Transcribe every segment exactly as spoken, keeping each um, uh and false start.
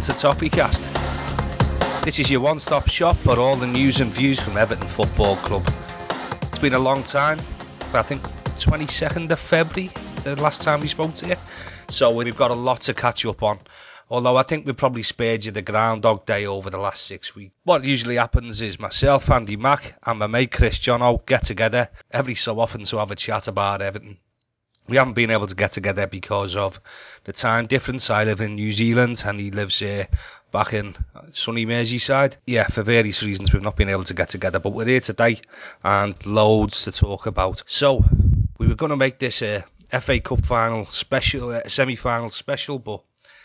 to Toffeecast. This is your one-stop shop for all the news and views from Everton Football Club. It's been a long time, but I think twenty-second of February, the last time we spoke to you. So we've got a lot to catch up on. Although I think we probably spared you the Groundhog Day over the last six weeks. What usually happens is myself, Andy Mack, and my mate Chris Jono get together every so often to have a chat about Everton. We haven't been able to get together because of the time difference. I live in New Zealand and he lives uh, back in sunny Merseyside. Yeah, for various reasons we've not been able to get together, but we're here today and loads to talk about. So, we were going to make this a F A Cup final special, uh, semi-final special, but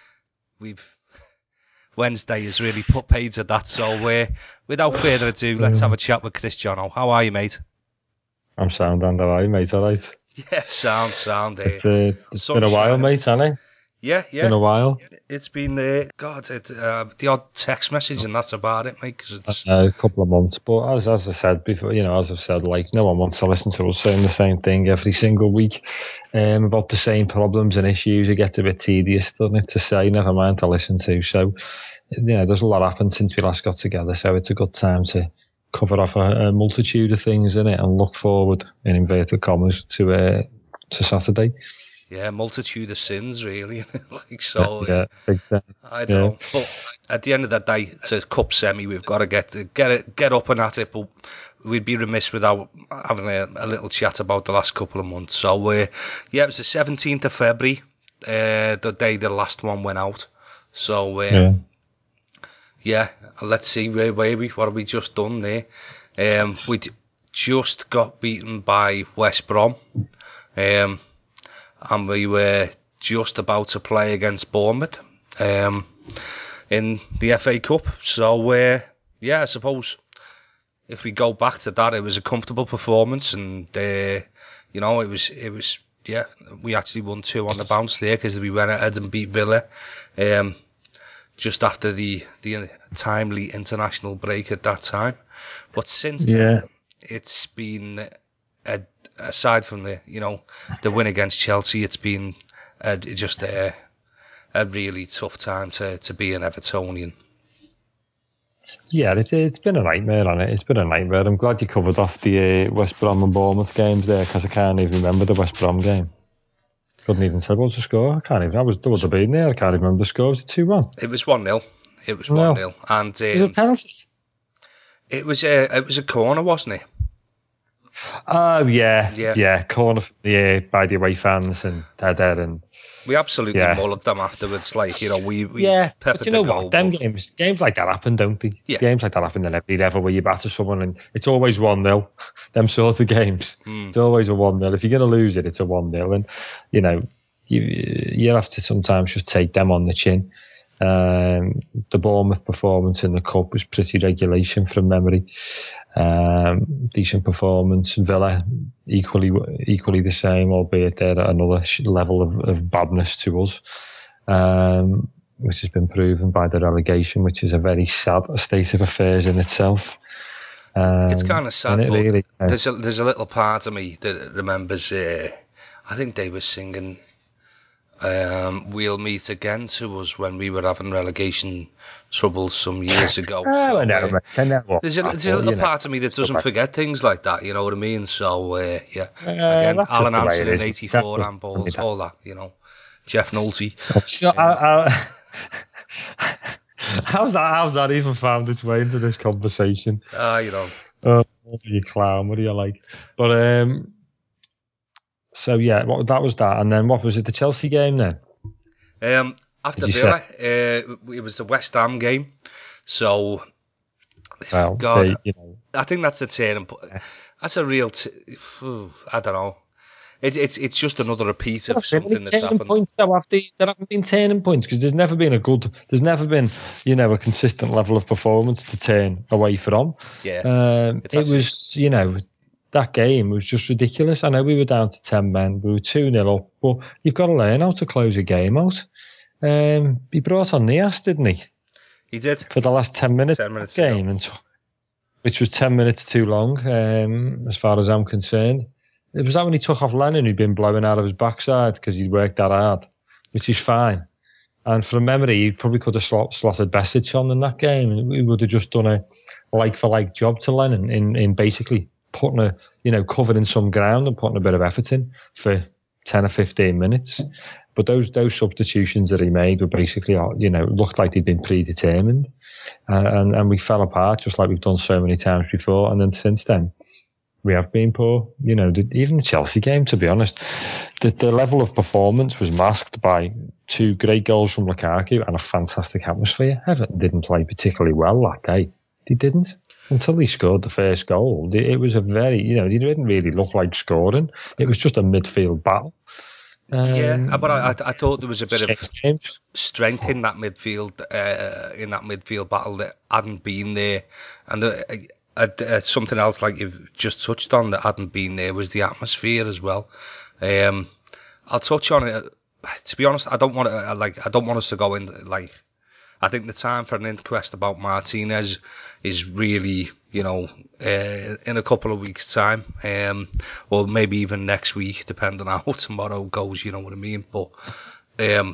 we've Wednesday has really put paid to that. So, uh, without further ado, let's have a chat with Chris Jono. How are you, mate? I'm sound, and how are you, mate? All right. Yeah, sound, sound. Uh, It's, uh, it's been a while, mate, hasn't it? Yeah, it's yeah. It's been a while. It's been, uh, God, it, uh, the odd text message and that's about it, mate, because it's... Uh, a couple of months, but as as I said before, you know, as I've said, like, no one wants to listen to us saying the same thing every single week um, about the same problems and issues. It gets a bit tedious, doesn't it, to say, never mind to listen to. So, you know, there's a lot happened since we last got together, so it's a good time to cover off a, a multitude of things, in it, and look forward, in inverted commas, to uh, to Saturday. Yeah, multitude of sins, really. like so. Yeah, uh, I don't yeah. know, but at the end of the day, it's a cup semi. We've got to get get it, get up and at it. But we'd be remiss without having a, a little chat about the last couple of months. So, uh, yeah, it was the seventeenth of February, uh, the day the last one went out. So, um, yeah. yeah, let's see where were we? What have we just done there? Um, we just got beaten by West Brom. Um. And we were just about to play against Bournemouth um, in the F A Cup. So, uh, yeah, I suppose if we go back to that, it was a comfortable performance, and uh, you know, it was it was yeah, we actually won two on the bounce there because we went ahead and beat Villa um, just after the the timely international break at that time. But since yeah. then, it's been a aside from the, you know, the win against Chelsea, it's been uh, just a, a really tough time to, to be an Evertonian. Yeah, it's, it's been a nightmare, hasn't it? It's been a nightmare. I'm glad you covered off the uh, West Brom and Bournemouth games there, because I can't even remember the West Brom game. Couldn't even say what was the score. I can't even. I was there was a being there. I can't even remember the score. Was it two one? It was one nil. It was one nil, and um, was it a penalty? It was a it was a corner, wasn't it? Oh yeah, yeah, yeah. Corner, yeah, by the away fans and header, and we absolutely yeah. mullered them afterwards. Like, you know, we, we yeah, peppered but you know the goal, what? Them but... games, games like that happen, don't they? Yeah. Games like that happen in every level where you batter someone, and it's always one nil. Them sort of games, mm. It's always a one nil. If you're going to lose it, it's a one nil, and you know you you have to sometimes just take them on the chin. Um, the Bournemouth performance in the cup was pretty regulation from memory. Um, decent performance. Villa equally equally the same, albeit they're at another level of, of badness to us, um, which has been proven by the relegation, which is a very sad state of affairs in itself. Um, it's kind of sad, but really, there's a, there's a little part of me that remembers. Uh, I think they were singing. Um, we'll meet again to us when we were having relegation troubles some years ago. oh, so, I know, uh, I know what there's a, there's a little part know, of me that doesn't forget things like that, you know what I mean? So, uh, yeah. Uh, Again, Alan Hansen in eighty-four just, handballs, all that, you know. Jeff Nolte. So, uh, how's that? How's that even found its way into this conversation? Ah, uh, you know. Oh, you clown! What do you like? But um. So yeah, what that was that, and then what was it? The Chelsea game then? Um, after Villa, uh, it was the West Ham game. So, well, God, they, you know, I think that's the turning point. That's a real. T- I don't know. It's it's it's just another repeat of something that's happened. Points though, after there haven't been turning points because there's never been a good, there's never been, you know, a consistent level of performance to turn away from. Yeah, um, it actually, was, you know. That game was just ridiculous. I know we were down to ten men, we were two nil up, but you've got to learn how to close a game out. Um, he brought on Nias, didn't he? He did. For the last ten minutes, ten minutes game, and t- which was ten minutes too long, um, as far as I'm concerned. It was that when he took off Lennon, who'd been blowing out of his backside because he'd worked that hard, which is fine. And from memory, he probably could have slot, slotted Besic on in that game, and we would have just done a like for like job to Lennon in, in basically putting a, you know, covering some ground and putting a bit of effort in for ten or fifteen minutes. But those those substitutions that he made were basically, you know, looked like they'd been predetermined, uh, and and we fell apart just like we've done so many times before. And then since then, we have been poor. You know, the, even the Chelsea game, to be honest, the, the level of performance was masked by two great goals from Lukaku and a fantastic atmosphere. Everton didn't play particularly well that day. They didn't. Until he scored the first goal. It was a very, you know, they didn't really look like scoring. It was just a midfield battle. Um, yeah, but I, I thought there was a bit of games. strength in that midfield, uh, in that midfield battle that hadn't been there, and the, uh, uh, something else like you've just touched on that hadn't been there was the atmosphere as well. Um, I'll touch on it. To be honest, I don't want to like I don't want us to go in like. I think the time for an inquest about Martinez is really, you know, uh, in a couple of weeks' time, um, or maybe even next week, depending on how tomorrow goes. You know what I mean? But um,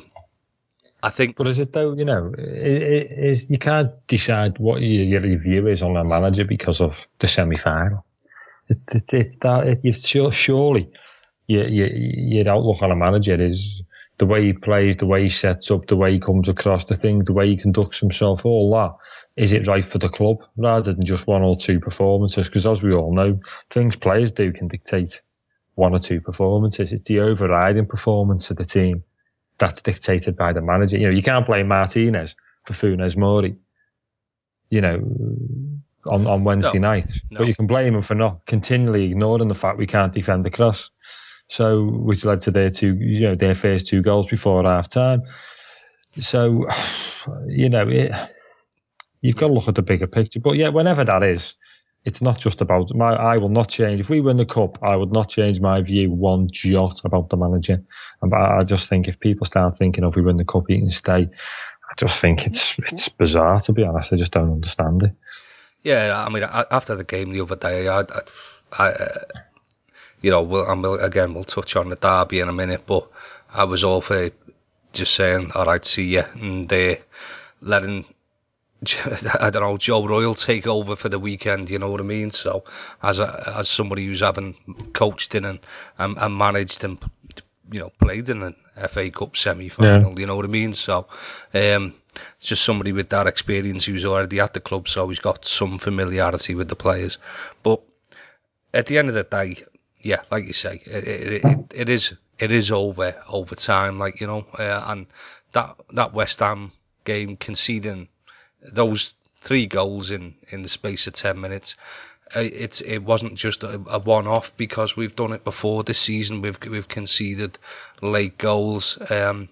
I think. But is it though? You know, it, it is you can't decide what your, your review is on a manager because of the semi-final. It, it, it, that it, you sure, surely your, your your outlook on a manager is the way he plays, the way he sets up, the way he comes across the things, the way he conducts himself, all that. Is it right for the club rather than just one or two performances? Because as we all know, things players do can dictate one or two performances. It's the overriding performance of the team that's dictated by the manager. You know, you can't blame Martinez for Funes Mori, you know, on, on Wednesday no, night. No. But you can blame him for not continually ignoring the fact we can't defend the cross. So, which led to their two, you know, their first two goals before half time. So, you know, it, you've got to look at the bigger picture. But yeah, whenever that is, it's not just about my. I will not change. If we win the cup, I would not change my view one jot about the manager. And I just think if people start thinking, oh, if we win the cup, he can stay. I just think it's it's bizarre, to be honest. I just don't understand it. Yeah, I mean, after the game the other day, I, I, I uh, you know, we'll, and we'll, again, we'll touch on the derby in a minute, but I was all for just saying, all right, see ya, and uh, letting, I don't know, Joe Royle take over for the weekend, you know what I mean? So, as a, as somebody who's having coached in and, and, and managed and, you know, played in an F A Cup semi-final, yeah. You know what I mean? So, um, it's just somebody with that experience who's already at the club, so he's got some familiarity with the players. But at the end of the day, yeah, like you say, it, it, it, it is it is over over time, like, you know, uh, and that that West Ham game, conceding those three goals in, in the space of ten minutes, uh, it's it wasn't just a, a one-off, because we've done it before this season. We've we've conceded late goals, um,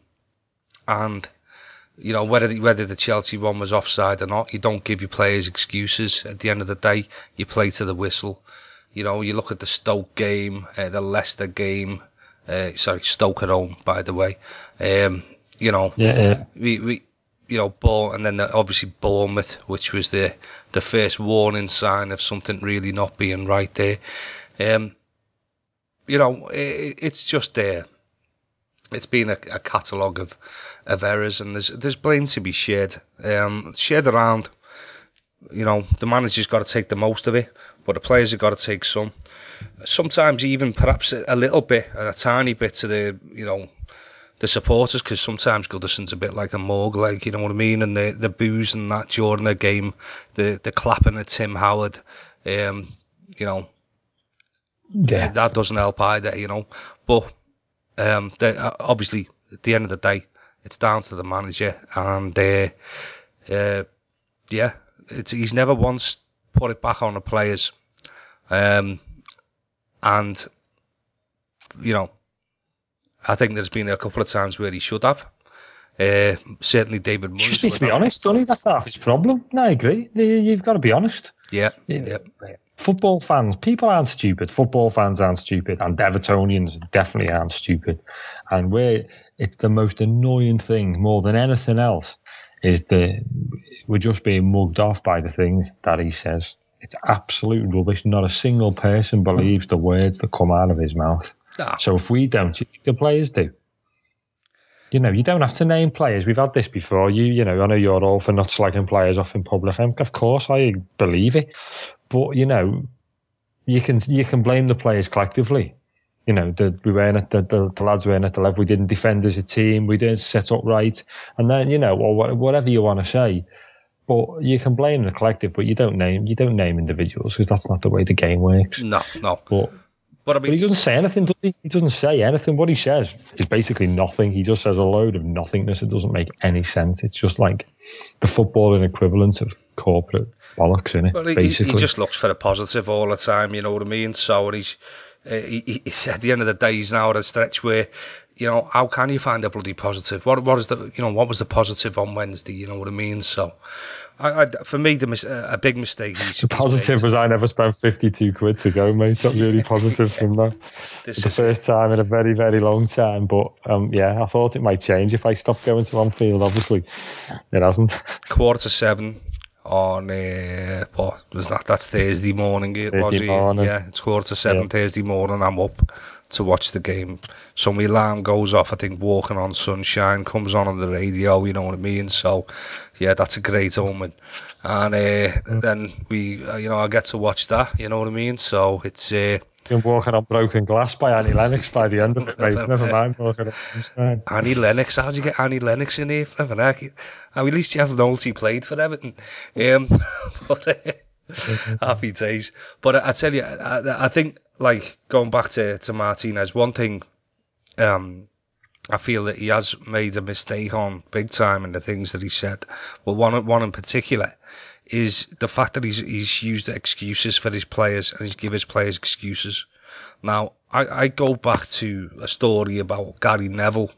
and you know, whether the, whether the Chelsea one was offside or not, you don't give your players excuses. At the end of the day, you play to the whistle. You know, you look at the Stoke game, uh, the Leicester game, uh, sorry, Stoke at home, by the way. Um, you know, yeah, yeah. we, we, you know, Ball, and then the, obviously Bournemouth, which was the, the first warning sign of something really not being right there. Um, you know, it, it's just there. Uh, it's been a, a catalogue of, of errors, and there's, there's blame to be shared, um, shared around. You know, the manager's got to take the most of it, but the players have got to take some. Sometimes even perhaps a little bit, a tiny bit to the, you know, the supporters, because sometimes Goodison's a bit like a morgue leg, you know what I mean? And the, the boos and that during the game, the, the clapping at Tim Howard, um, you know, yeah. that doesn't help either, you know. But um, the, obviously, at the end of the day, it's down to the manager, and uh, uh, yeah, it's, he's never once put it back on the players. Um, and, you know, I think there's been a couple of times where he should have. Uh, certainly David Moyes. Just need to be honest, don't he? That's half his problem. No, I agree. You've got to be honest. Yeah, yeah. Football fans, people aren't stupid. Football fans aren't stupid, and Evertonians definitely aren't stupid. And we're, it's the most annoying thing, more than anything else, is that we're just being mugged off by the things that he says. It's absolute rubbish. Not a single person believes the words that come out of his mouth. Nah. So if we don't, the players do. You know, you don't have to name players. We've had this before. You, you know, I know you're all for not slagging players off in public. And of course, I believe it. But you know, you can you can blame the players collectively. You know, the, we weren't at the, the, the lads weren't at the level. We didn't defend as a team. We didn't set up right. And then, you know, or whatever you want to say. But you can blame the collective, but you don't name you don't name individuals because that's not the way the game works. No, no. But. But, I mean, but he doesn't say anything, does he? He doesn't say anything. What he says is basically nothing. He just says a load of nothingness. It doesn't make any sense. It's just like the footballing equivalent of corporate bollocks, isn't it? Well, he, basically. he just looks for the positive all the time, you know what I mean? So he's, uh, he, he, at the end of the day, he's now at a stretch where, you know, how can you find a bloody positive? What, what is the, you know, what was the positive on Wednesday? You know what I mean? So, I, I, for me, the a big mistake. He's, the positive he's was I never spent fifty-two quid to go, mate. That's really positive yeah. from that. This the first it. time in a very, very long time. But um, yeah, I thought it might change if I stopped going to Anfield. Obviously, it hasn't. Quarter to seven on uh, what was that? That's Thursday morning. It Thursday was morning. Yeah, it's quarter to seven yeah. Thursday morning. I'm up to watch the game. So my alarm goes off. I think Walking on Sunshine comes on on the radio. You know what I mean? So yeah, that's a great omen. And uh, mm. then we, uh, you know, I get to watch that. You know what I mean? So it's. Uh, You're Walking on Broken Glass by Annie Lennox by the end of it, mate. Never mind Walking on Sunshine. Annie Lennox, how'd you get Annie Lennox in here? Never heck. At least Jeff Nolte played for Everton. Um, but, uh, happy days. But I, I tell you, I, I think, like, going back to, to Martinez, one thing um, I feel that he has made a mistake on big time in the things that he said. But one, one in particular is the fact that he's, he's used excuses for his players and he's given his players excuses. Now, I, I go back to a story about Gary Neville,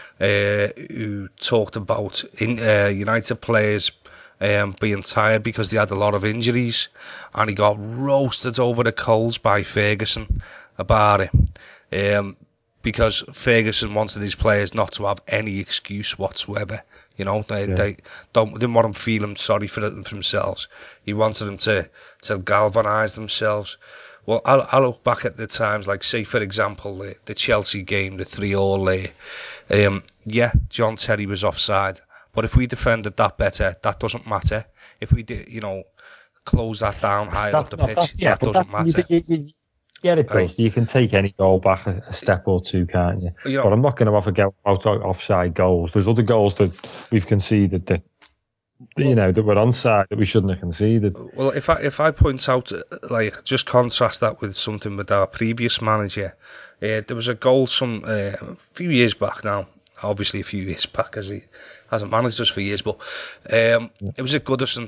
uh, who talked about in, uh, United players um, being tired because they had a lot of injuries, and he got roasted over the coals by Ferguson about it, um, because Ferguson wanted his players not to have any excuse whatsoever. You know, they yeah. they don't didn't want them feeling sorry for, it, for themselves. He wanted them to to galvanise themselves. Well, I, I look back at the times, like, say, for example, the, the Chelsea game, the three all there. Um, yeah, John Terry was offside. But if we defended that better, that doesn't matter. If we, did, you know, close that down higher that's up the not, pitch, yeah, that doesn't matter. You, you, you, yeah, it does. Right. You can take any goal back a, a step or two, can't you? you know, but I'm not going to have a go out offside goals. There's other goals that we've conceded that, well, you know, that were onside that we shouldn't have conceded. Well, if I if I point out, like, just contrast that with something with our previous manager, uh, there was a goal some uh, a few years back now, obviously a few years back, as he hasn't managed us for years, but um, yeah. it was at Goodison,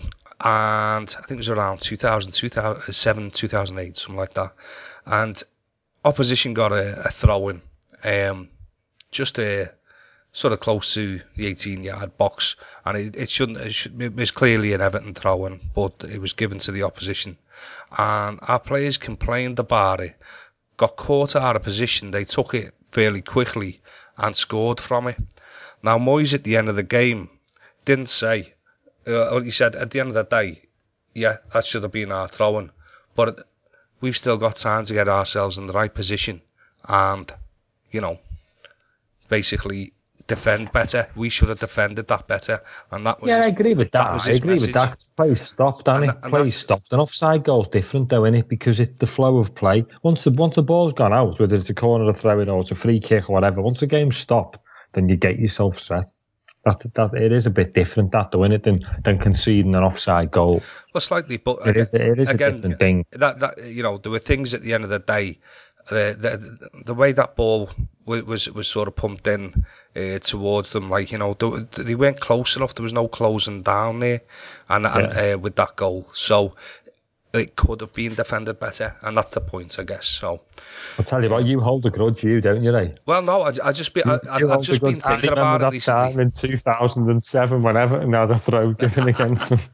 and I think it was around two thousand, two thousand seven, two thousand eight, something like that, and opposition got a, a throw-in, um, just a sort of close to the eighteen-yard box, and it, it shouldn't. It, should, it was clearly an Everton throw-in, but it was given to the opposition, and our players complained about it, got caught out of position. They took it fairly quickly and scored from it. Now, Moyes at the end of the game didn't say. Uh, he said at the end of the day, yeah, that should have been our throw-in, but we've still got time to get ourselves in the right position, and you know, basically defend better. We should have defended that better, and that was yeah. his, I agree with that. that was I his agree message. with that. Play stopped, Danny. And, and play stopped. An offside goal's different, though, isn't it? Because it's the flow of play. Once the once the ball's gone out, whether it's a corner, a throw-in, or it's a free kick or whatever, once the game's stopped, then you get yourself set. That that it is a bit different, that though, isn't it, than than conceding an offside goal. Well, slightly, but it is it is again, a different thing. That that you know, there were things at the end of the day. The the, the way that ball was was sort of pumped in uh, towards them, like, you know, they, they weren't close enough. There was no closing down there, and yeah. and uh, with that goal, so it could have been defended better, and that's the point, I guess. So I'll tell you what, you hold a grudge, you don't you, Ray? Well, no, I, I just be, I, you I've just been thinking about that it recently. Time in two thousand seven, when Everton had a throw given against them.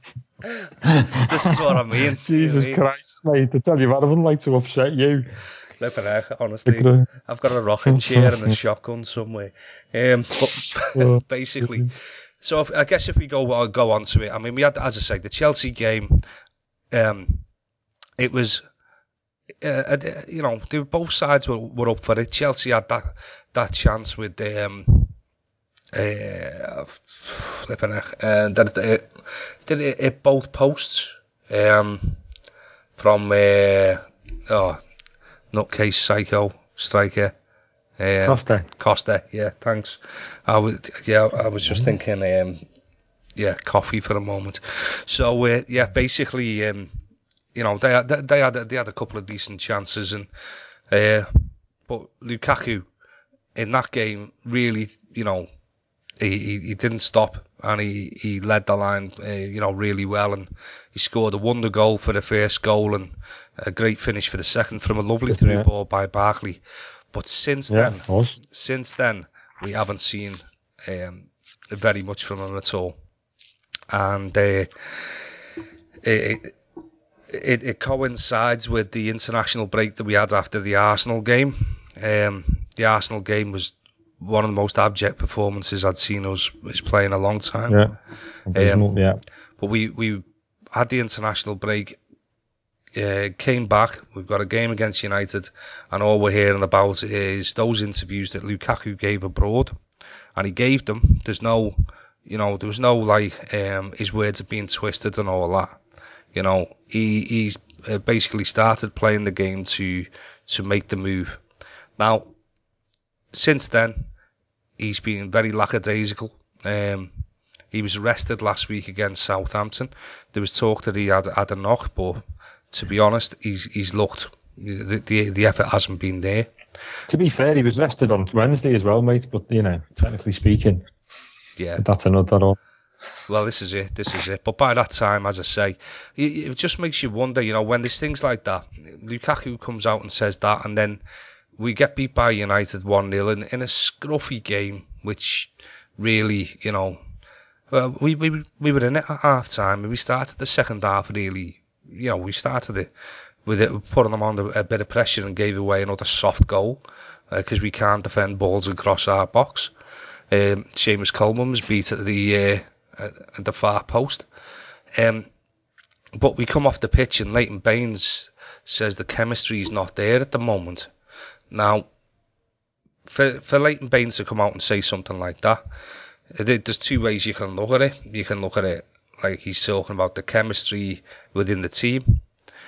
This is what I mean. Jesus mean? Christ, mate! I tell you what, I wouldn't like to upset you. Flipping heck, honestly, I've got a rocking chair and a shotgun somewhere. Um, but basically, so if, I guess if we go uh, go on to it, I mean, we had, as I say, the Chelsea game. Um, it was, uh, you know, they, both sides were, were up for it. Chelsea had that that chance with um, Uh, flipping heck. Uh, did it, did it hit both posts? Um, from uh, oh, nutcase psycho striker. Um, Costa. Costa, yeah, thanks. I was, yeah, I was just thinking, um, yeah, coffee for a moment. So, uh, yeah, basically, um, you know, they had, they had, they had a couple of decent chances, and uh, but Lukaku in that game really, you know, he, he, he didn't stop, and he, he led the line, uh, you know, really well, and he scored a wonder goal for the first goal, and a great finish for the second from a lovely through yeah. ball by Barkley. But since Yeah, then, of course. since then, we haven't seen um, very much from him at all, and uh, it, it it coincides with the international break that we had after the Arsenal game. Um, the Arsenal game was one of the most abject performances I'd seen us, us play in a long time. Yeah, abysmal, Um, yeah. but we, we had the international break, uh, came back, we've got a game against United, and all we're hearing about is those interviews that Lukaku gave abroad, and he gave them. There's no, you know, there was no like, um, his words are being twisted and all that. You know, he he's uh, basically started playing the game to to make the move. Now, since then, he's been very lackadaisical. Um, he was arrested last week against Southampton. There was talk that he had had a knock, but to be honest, he's he's looked. The, the the effort hasn't been there. To be fair, he was rested on Wednesday as well, mate. But you know, technically speaking, Yeah. that's another. Well, this is it. This is it. But by that time, as I say, it, it just makes you wonder. You know, when there's things like that, Lukaku comes out and says that, and then we get beat by United one nil in, in a scruffy game, which really, you know, well, we we we were in it at half time, and we started the second half really. You know, we started it with it putting them under a bit of pressure and gave away another soft goal because uh, we can't defend balls across our box. Um, Seamus Coleman was beat at the uh, at the far post. Um, but we come off the pitch and Leighton Baines says the chemistry is not there at the moment. Now, for, for Leighton Baines to come out and say something like that, there's two ways you can look at it. You can look at it like he's talking about the chemistry within the team,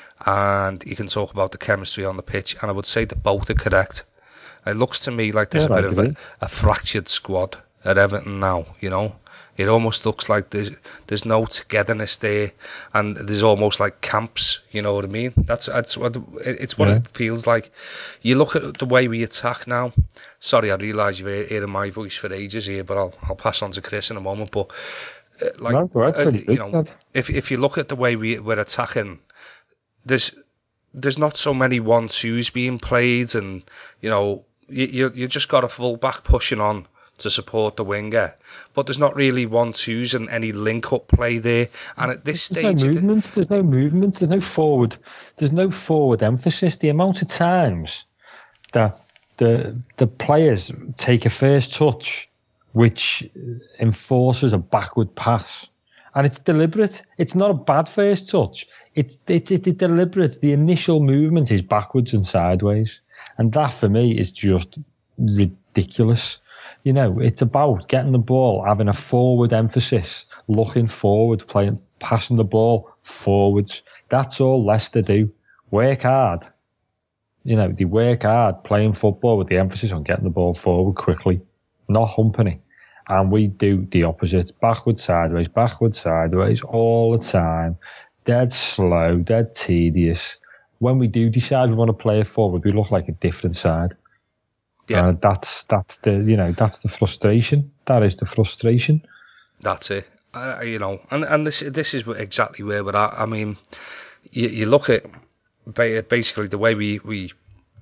and you can talk about the chemistry on the pitch, and I would say that both are correct. It looks to me like there's Yeah, a bit I of a, a fractured squad at Everton now, you know. It almost looks like there's there's no togetherness there, and there's almost like camps. You know what I mean? That's that's what it's what yeah. it feels like. You look at the way we attack now. Sorry, I realise you've been hearing my voice for ages here, but I'll I'll pass on to Chris in a moment. But uh, like, No, right, uh, pretty you good. know, if if you look at the way we we're attacking, there's there's not so many one twos being played, and you know, you you, you just got a full back pushing on to support the winger, but there's not really one twos and any link up play there. And at this There's stage, no movement. There's no movement. There's no forward. There's no forward emphasis. The amount of times that the the players take a first touch, which enforces a backward pass, and it's deliberate. It's not a bad first touch. It's it's it's deliberate. The initial movement is backwards and sideways, and that for me is just ridiculous. You know, it's about getting the ball, having a forward emphasis, looking forward, playing, passing the ball forwards. That's all Leicester do. Work hard. You know, they work hard playing football with the emphasis on getting the ball forward quickly, not humping it. And we do the opposite, backwards, sideways, backwards, sideways, all the time. Dead slow, dead tedious. When we do decide we want to play it forward, we look like a different side. yeah, Uh, that's that's the you know that's the frustration. That is the frustration. that's it. Uh, you know, and and this this is exactly where we're at. I mean, you, you look at basically the way we we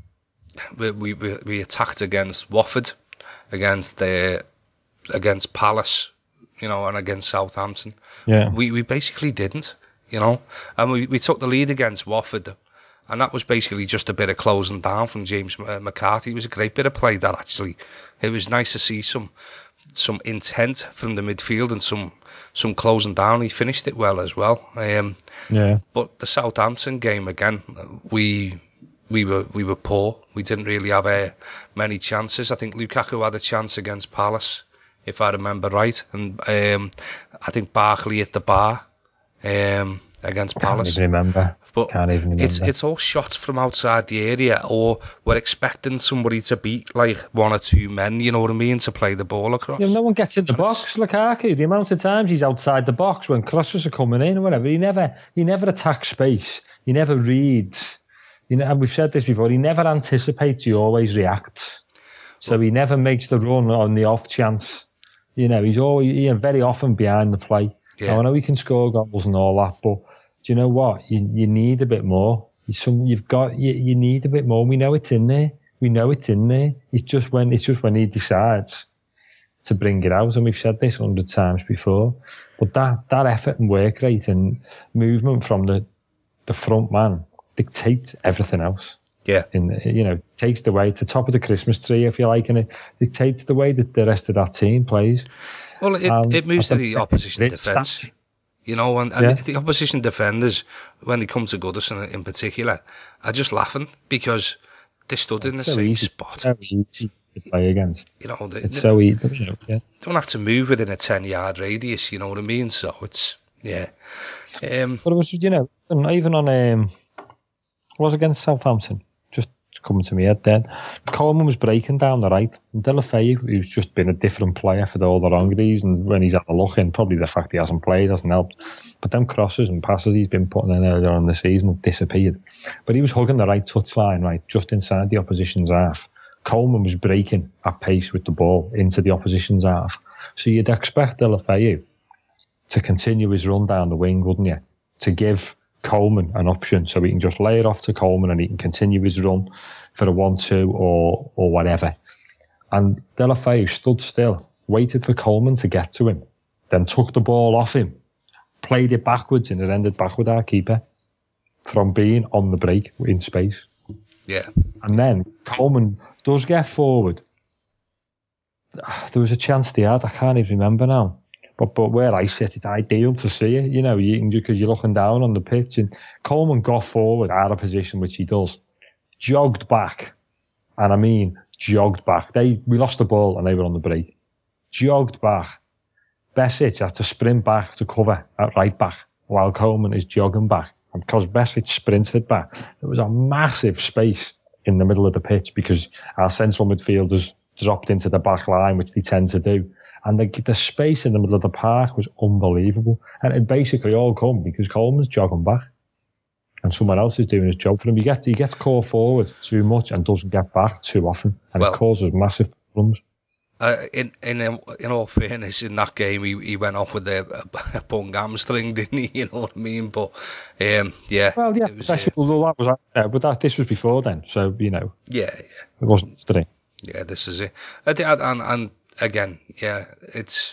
we we, we attacked against Watford, against the against Palace, you know, and against Southampton. Yeah, We we basically didn't, you know, and we we took the lead against Watford. And that was basically just a bit of closing down from James McCarthy. It was a great bit of play, that actually. It was nice to see some some intent from the midfield and some some closing down. He finished it well as well. Um, yeah. but the Southampton game again, we we were we were poor. We didn't really have uh, many chances. I think Lukaku had a chance against Palace. if I remember right. And um, I think Barkley at the bar um, against Palace. Can't even remember. But Can't even remember. it's it's all shots from outside the area, or we're expecting somebody to beat like one or two men, you know what I mean, to play the ball across. Yeah, no one gets in the And box. Lukaku, the amount of times he's outside the box when crosses are coming in or whatever, he never he never attacks space. He never reads. You know, and we've said this before. He never anticipates. He always reacts. So well, he never makes the run on the off chance. You know, he's always you know, very often behind the play. Yeah. Now, I know he can score goals and all that, but do you know what? You you need a bit more. Some you've got you, you need a bit more. We know it's in there. We know it's in there. It's just when it's just when he decides to bring it out, and we've said this a hundred times before. But that that effort and work rate and movement from the the front man dictates everything else. Yeah. In you know takes the way to top of the Christmas tree, if you like, and it dictates the way that the rest of that team plays. Well, it um, it moves to the opposition defence. You know, and, and yeah. the opposition defenders, when they come to Goodison in particular, are just laughing because they stood it's in the so same easy. spot. So easy to play against. You know, they, it's they, so easy. You know, yeah. Don't have to move within a ten-yard radius. You know what I mean? So it's yeah. Um, but it was, you know, even on um, it was against Southampton. Just coming to me head then. Coleman was breaking down the right. And Deulofeu, who's just been a different player for all the wrong reasons when he's had a look in, probably the fact he hasn't played hasn't helped. But them crosses and passes he's been putting in earlier on the season have disappeared. But he was hugging the right touchline, right, just inside the opposition's half. Coleman was breaking at pace with the ball into the opposition's half. So you'd expect Deulofeu to continue his run down the wing, wouldn't you? To give Coleman an option so he can just lay it off to Coleman and he can continue his run for a one two or or whatever. And Deulofeu stood still, waited for Coleman to get to him, then took the ball off him, played it backwards, and it ended back with our keeper from being on the break in space. Yeah. And then Coleman does get forward. There was a chance they had, I can't even remember now. But but where I sit, it's ideal to see it, you know, you because you're looking down on the pitch. And Coleman got forward out of position, which he does, jogged back, and I mean jogged back. They we lost the ball and they were on the break. Jogged back. Besic had to sprint back to cover at right back while Coleman is jogging back. And because Besic sprinted back, there was a massive space in the middle of the pitch because our central midfielders dropped into the back line, which they tend to do. And the, the space in the middle of the park was unbelievable. And it basically all come because Coleman's jogging back and someone else is doing his job for him. He gets, he gets caught forward too much and doesn't get back too often. And well, it causes massive problems. Uh, in in in all fairness, in that game, he, he went off with a, a, a bung hamstring, didn't he? You know what I mean? But um, yeah, well, yeah, it was, that's, uh, well, that was, uh, but that this was before then, so you know, yeah, yeah, it wasn't today. Yeah, this is it. And and, and again, yeah, it's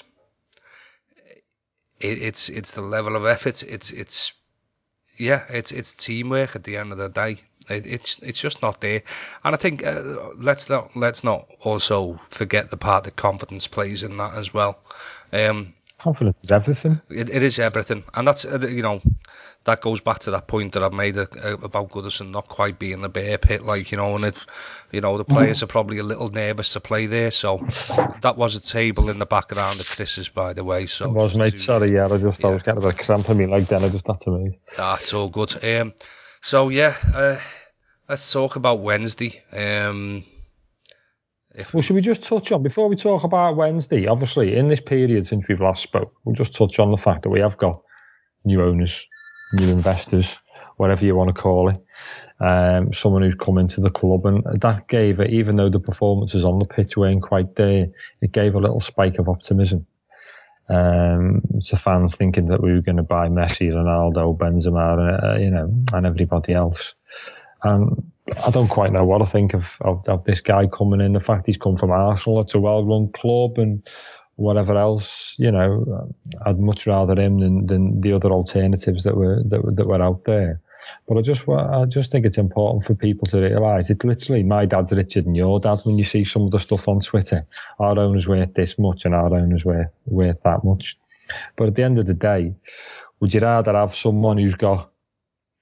it, it's it's the level of effort. It's it's yeah, it's it's teamwork at the end of the day. It, it's it's just not there, and I think uh, let's not let's not also forget the part that confidence plays in that as well. Um, confidence is everything. It, it is everything, and that's uh, you know that goes back to that point that I've made uh, about Goodison not quite being a bear pit, like you know, and it, you know, the players are probably a little nervous to play there. So that was a table in the background of Chris's, by the way. So it was, mate. To, Sorry, yeah, I just yeah. I was getting a bit of cramp in me leg then. I just had to move. That's all good. Um, so yeah, uh, let's talk about Wednesday. Um, if well, we... should we just touch on before we talk about Wednesday? Obviously, in this period since we've last spoke, we'll just touch on the fact that we have got new owners, new investors, whatever you want to call it. Um, someone who's come into the club, and that gave it, even though the performances on the pitch weren't quite there, it gave a little spike of optimism um, to fans thinking that we were going to buy Messi, Ronaldo, Benzema, uh, you know, and everybody else. And I don't quite know what I think of, of, of this guy coming in. The fact he's come from Arsenal, it's a well-run club, and whatever else, you know, I'd much rather him than, than the other alternatives that were that were, that were out there. But I just I just think it's important for people to realise it's literally my dad's richer than your dad. When you see some of the stuff on Twitter, our owner's worth this much and our owner's worth worth that much. But at the end of the day, would you rather have someone who's got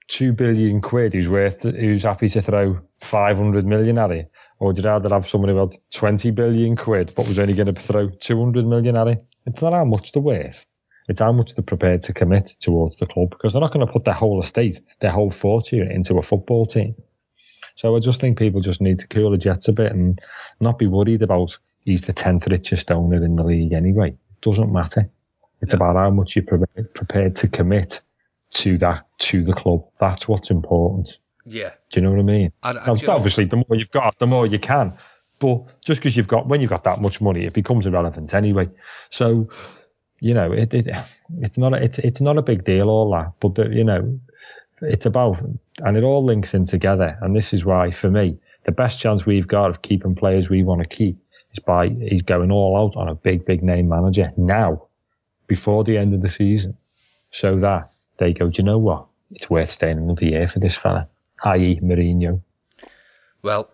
two billion quid who's worth, who's happy to throw five hundred million at it? Or would you rather have somebody who had twenty billion quid but was only going to throw two hundred million at it? It's not how much they're worth. It's how much they're prepared to commit towards the club, because they're not going to put their whole estate, their whole fortune into a football team. So I just think people just need to cool the jets a bit and not be worried about he's the tenth richest owner in the league anyway. It doesn't matter. It's about how much you're prepared to commit to that, to the club. That's what's important. Yeah. Do you know what I mean? And, and now, obviously, know, the more you've got, the more you can. But just because you've got, when you've got that much money, it becomes irrelevant anyway. So, you know, it, it it's not a, it's it's not a big deal, all that. But the, you know, it's about, and it all links in together. And this is why, for me, the best chance we've got of keeping players we want to keep is by he's going all out on a big, big name manager now, before the end of the season, so that they go, do you know what? It's worth staying another year for this fella, that is. Mourinho. Well,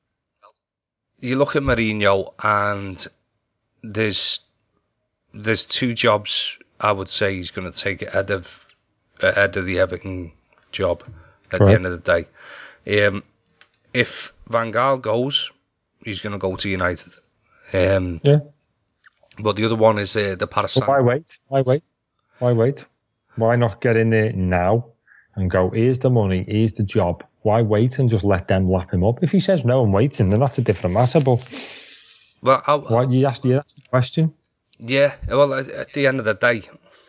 you look at Mourinho, and there's there's two jobs I would say he's going to take ahead of ahead of the Everton job at right. the end of the day. Um, if Van Gaal goes, he's going to go to United. Um, yeah. But the other one is uh, the Paris Saint. Why wait? Why wait? Why wait? Why not get in there now and go, here's the money, here's the job. Why wait and just let them lap him up? If he says no, I'm waiting, then that's a different matter. But well, I, why you asked? You asked the question. Yeah. Well, at the end of the day,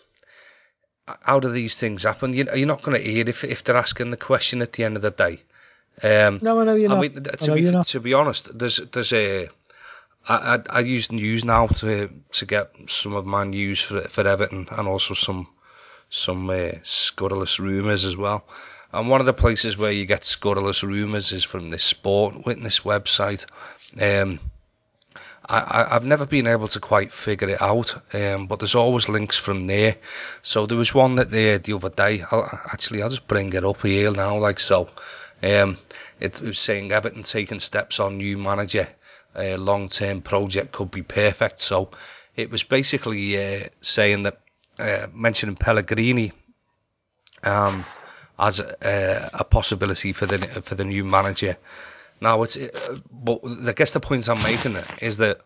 how do these things happen? You, you're not going to hear if if they're asking the question at the end of the day. Um, no, I know you're I not. mean, to be not. to be honest, there's there's a. I, I, I use news now to to get some of my news for for Everton, and also some some uh, scurrilous rumours as well. And one of the places where you get scurrilous rumours is from this Sport Witness website. Um, I, I, I've never been able to quite figure it out, um, but there's always links from there. So there was one that they the other day. I'll, actually, I'll just bring it up here now, like so. Um, it was saying Everton taking steps on new manager. A long-term project could be perfect. So it was basically uh, saying that, uh, mentioning Pellegrini um, as a, a possibility for the for the new manager. Now it's, uh, but I guess the point I'm making is that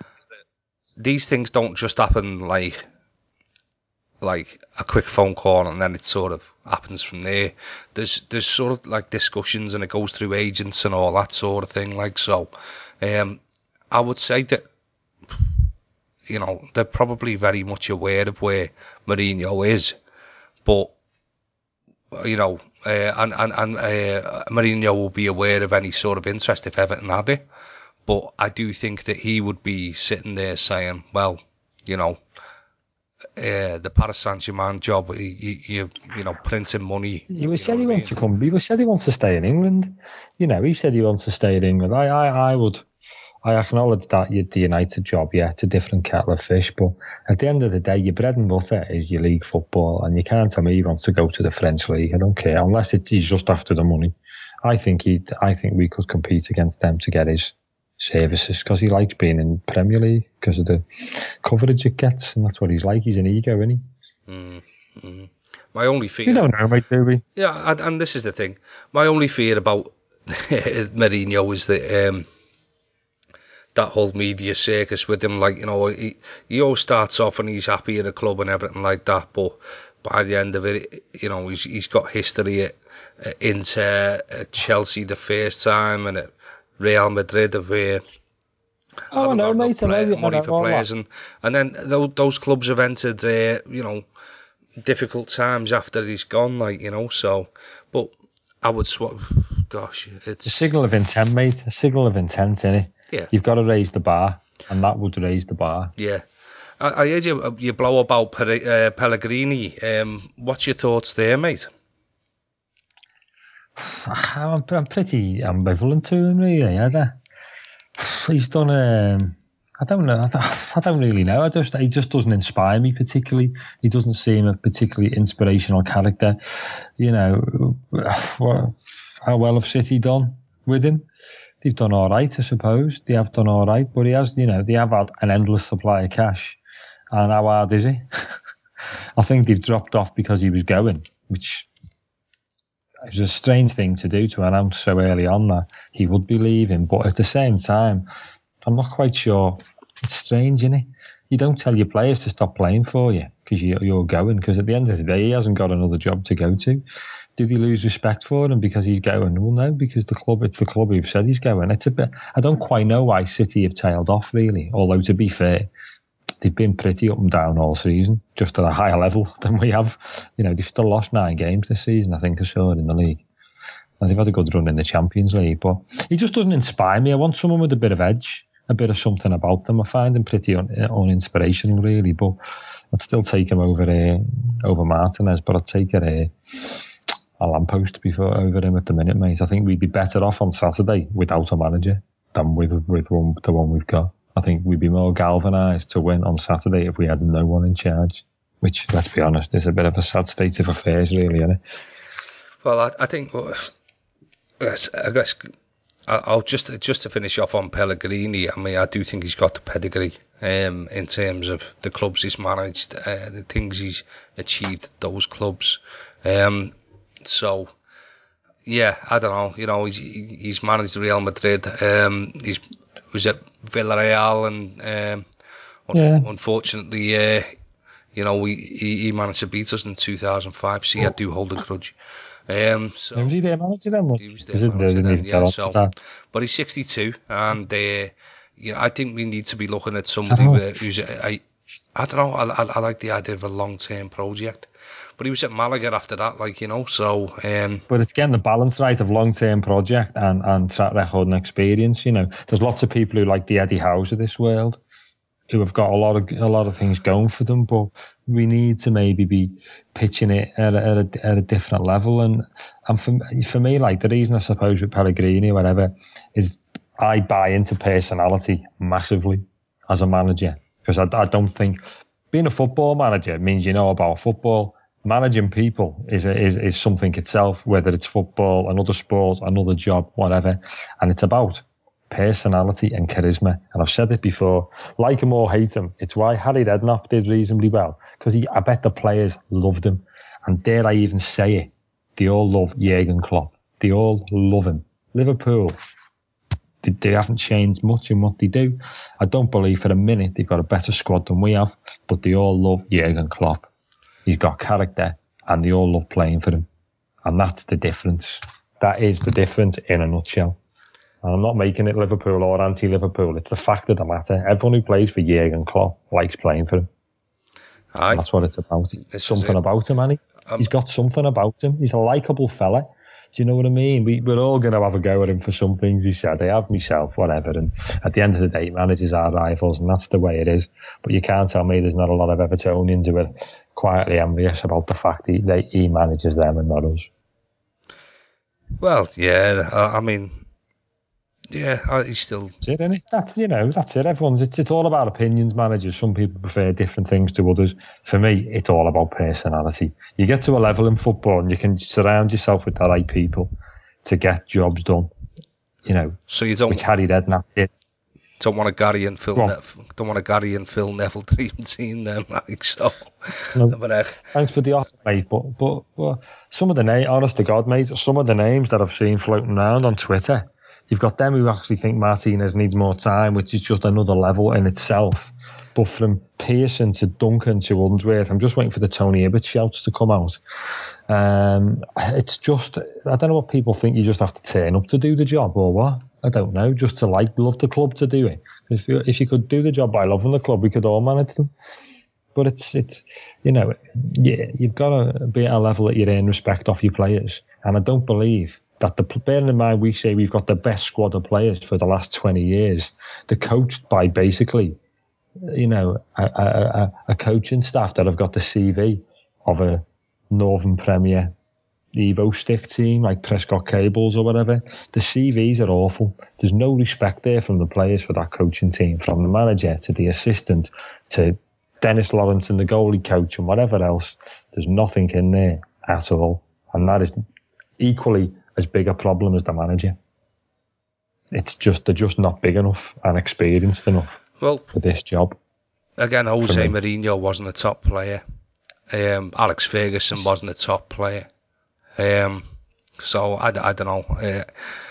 these things don't just happen like like a quick phone call and then it sort of happens from there. There's there's sort of like discussions and it goes through agents and all that sort of thing. Like so, um, I would say that, you know, they're probably very much aware of where Mourinho is, but you know, uh, and and and uh, Mourinho will be aware of any sort of interest if Everton had it. But I do think that he would be sitting there saying, well, you know, uh, the Paris Saint-Germain job, you, you, you know, printing money. He was said he wants to come. He was said he wants to stay in England. You know, he said he wants to stay in England. I, I, I would. I acknowledge that the United job, yeah, it's a different kettle of fish. But at the end of the day, your bread and butter is your league football, and you can't tell me he wants to go to the French league. I don't care, unless it, he's just after the money. I think he, I think we could compete against them to get his services because he likes being in Premier League because of the coverage it gets, and that's what he's like. He's an ego, isn't he? Mm-hmm. My only fear. You don't know, mate, do we? Yeah, and, and this is the thing. My only fear about Mourinho is that. Um, that whole media circus with him, like, you know, he, he always starts off and he's happy in a club and everything like that, but by the end of it, you know, he's he's got history at, at Inter, at Chelsea the first time, and at Real Madrid of where oh, I know, mate, play, I know, money I know, for players, and, and then those, those clubs have entered, uh, you know, difficult times after he's gone, like, you know, so, but I would swap, gosh, it's... A signal of intent, mate, a signal of intent, innit? Yeah. You've got to raise the bar, and that would raise the bar. Yeah. I, I heard you, you blow about Pe- uh, Pellegrini. Um, what's your thoughts there, mate? I'm, I'm pretty ambivalent to him, really. I don't, he's done. Um, I don't know. I don't, I don't really know. I just he just doesn't inspire me particularly. He doesn't seem a particularly inspirational character. You know, what, how well have City done with him? They've done all right, I suppose. They have done all right, but he has, you know, they have had an endless supply of cash. And how hard is he? I think they've dropped off because he was going, which it was a strange thing to do to announce so early on that he would be leaving. But at the same time, I'm not quite sure. It's strange, isn't it? You don't tell your players to stop playing for you because you, you're going. Because at the end of the day, he hasn't got another job to go to. Did he lose respect for him because he's going? Well, no, because the club, it's the club who've said he's going. It's a bit. I don't quite know why City have tailed off, really. Although, to be fair, they've been pretty up and down all season, just at a higher level than we have. You know, they've still lost nine games this season, I think, I saw in the league. And they've had a good run in the Champions League. But he just doesn't inspire me. I want someone with a bit of edge, a bit of something about them. I find him pretty un- uninspirational, really. But I'd still take him over uh, over Martinez, but I'd take it uh, a lamppost before over him at the minute, mate. I think we'd be better off on Saturday without a manager than with with one, the one we've got. I think we'd be more galvanised to win on Saturday if we had no one in charge. Which, let's be honest, is a bit of a sad state of affairs, really, isn't it? Well, I, I think, well, yes, I guess I'll just just to finish off on Pellegrini. I mean, I do think he's got the pedigree um, in terms of the clubs he's managed, uh, the things he's achieved at those clubs. Um, so, yeah, I don't know. You know, he's he's managed Real Madrid. Um, he's was at Villarreal, and um, un- Yeah. unfortunately, uh, you know, we he, he managed to beat us in two thousand five. So, I do hold a grudge. Um, so was he their manager then? Was he was he? their manager then, yeah. So, that. but he's sixty-two, and uh, you know, I think we need to be looking at I somebody don't know. with, who's a, I, I don't know. I, I, I like the idea of a long-term project, but he was at Malaga after that, like you know. So, um, But it's getting the balance right of long-term project and, and track record and experience. You know, there's lots of people who like the Eddie Howe's of this world, who have got a lot of a lot of things going for them, but we need to maybe be pitching it at a, at a, at a different level. And and for, for me, like the reason I suppose with Pellegrini or whatever is I buy into personality massively as a manager, because I, I don't think being a football manager means you know about football. Managing people is, a, is is something itself, whether it's football, another sport, another job, whatever, and it's about personality and charisma. And I've said it before, like him or hate him, it's why Harry Redknapp did reasonably well, because he, I bet the players loved him. And dare I even say it, they all love Jurgen Klopp. They all love him. Liverpool, they, they haven't changed much in what they do. I don't believe for a minute they've got a better squad than we have, but they all love Jurgen Klopp. He's got character, and they all love playing for him. And that's the difference. That is the difference in a nutshell. And I'm not making it Liverpool or anti-Liverpool. It's the fact of the matter. Everyone who plays for Jurgen Klopp likes playing for him. aye, And that's what it's about. This Something is it. about him, and he, Um, he's got something about him. He's a likeable fella. Do you know what I mean? We, we're all going to have a go at him for some things he said. I have myself, whatever. And at the end of the day, managers are rivals, and that's the way it is. But you can't tell me there's not a lot of Evertonians who are quietly envious about the fact he, they, he manages them and not us. well, yeah. I, I mean, yeah, I, he's still. That's it, isn't it? That's, you know, that's it. Everyone's, it's, it's all about opinions, managers. Some people prefer different things to others. For me, it's all about personality. You get to a level in football and you can surround yourself with the right people to get jobs done, you know, So you don't which Harry Redknapp did. don't want a Gary and Phil Go on. Neff, don't want a Gary and Phil Neville dream team then, like so. No. But uh, Thanks for the offer, mate. But, but, but some of the names, honest to God, mate, some of the names that I've seen floating around on Twitter, you've got them who actually think Martinez needs more time, which is just another level in itself. But from Pearson to Duncan to Unsworth, I'm just waiting for the Tony Ibbott shouts to come out. Um, it's just, I don't know what people think. You just have to turn up to do the job, or what? I don't know. Just to like love the club to do it. If you, if you could do the job by loving the club, we could all manage them. But it's, it's you know, you, you've got to be at a level that you earn respect off your players. And I don't believe that, the bearing in mind we say we've got the best squad of players for the last twenty years, they're coached by basically, you know, a, a, a coaching staff that have got the C V of a Northern Premier Evo stick team like Prescott Cables or whatever. The C Vs are awful. There's no respect there from the players for that coaching team, from the manager to the assistant to Dennis Lawrence and the goalie coach and whatever else. There's nothing in there at all. And that is equally as big a problem as the manager. It's just, they're just not big enough and experienced enough well, for this job. again, Jose Mourinho wasn't a top player. Um, Alex Ferguson wasn't a top player. Um, So I, I don't know. Uh,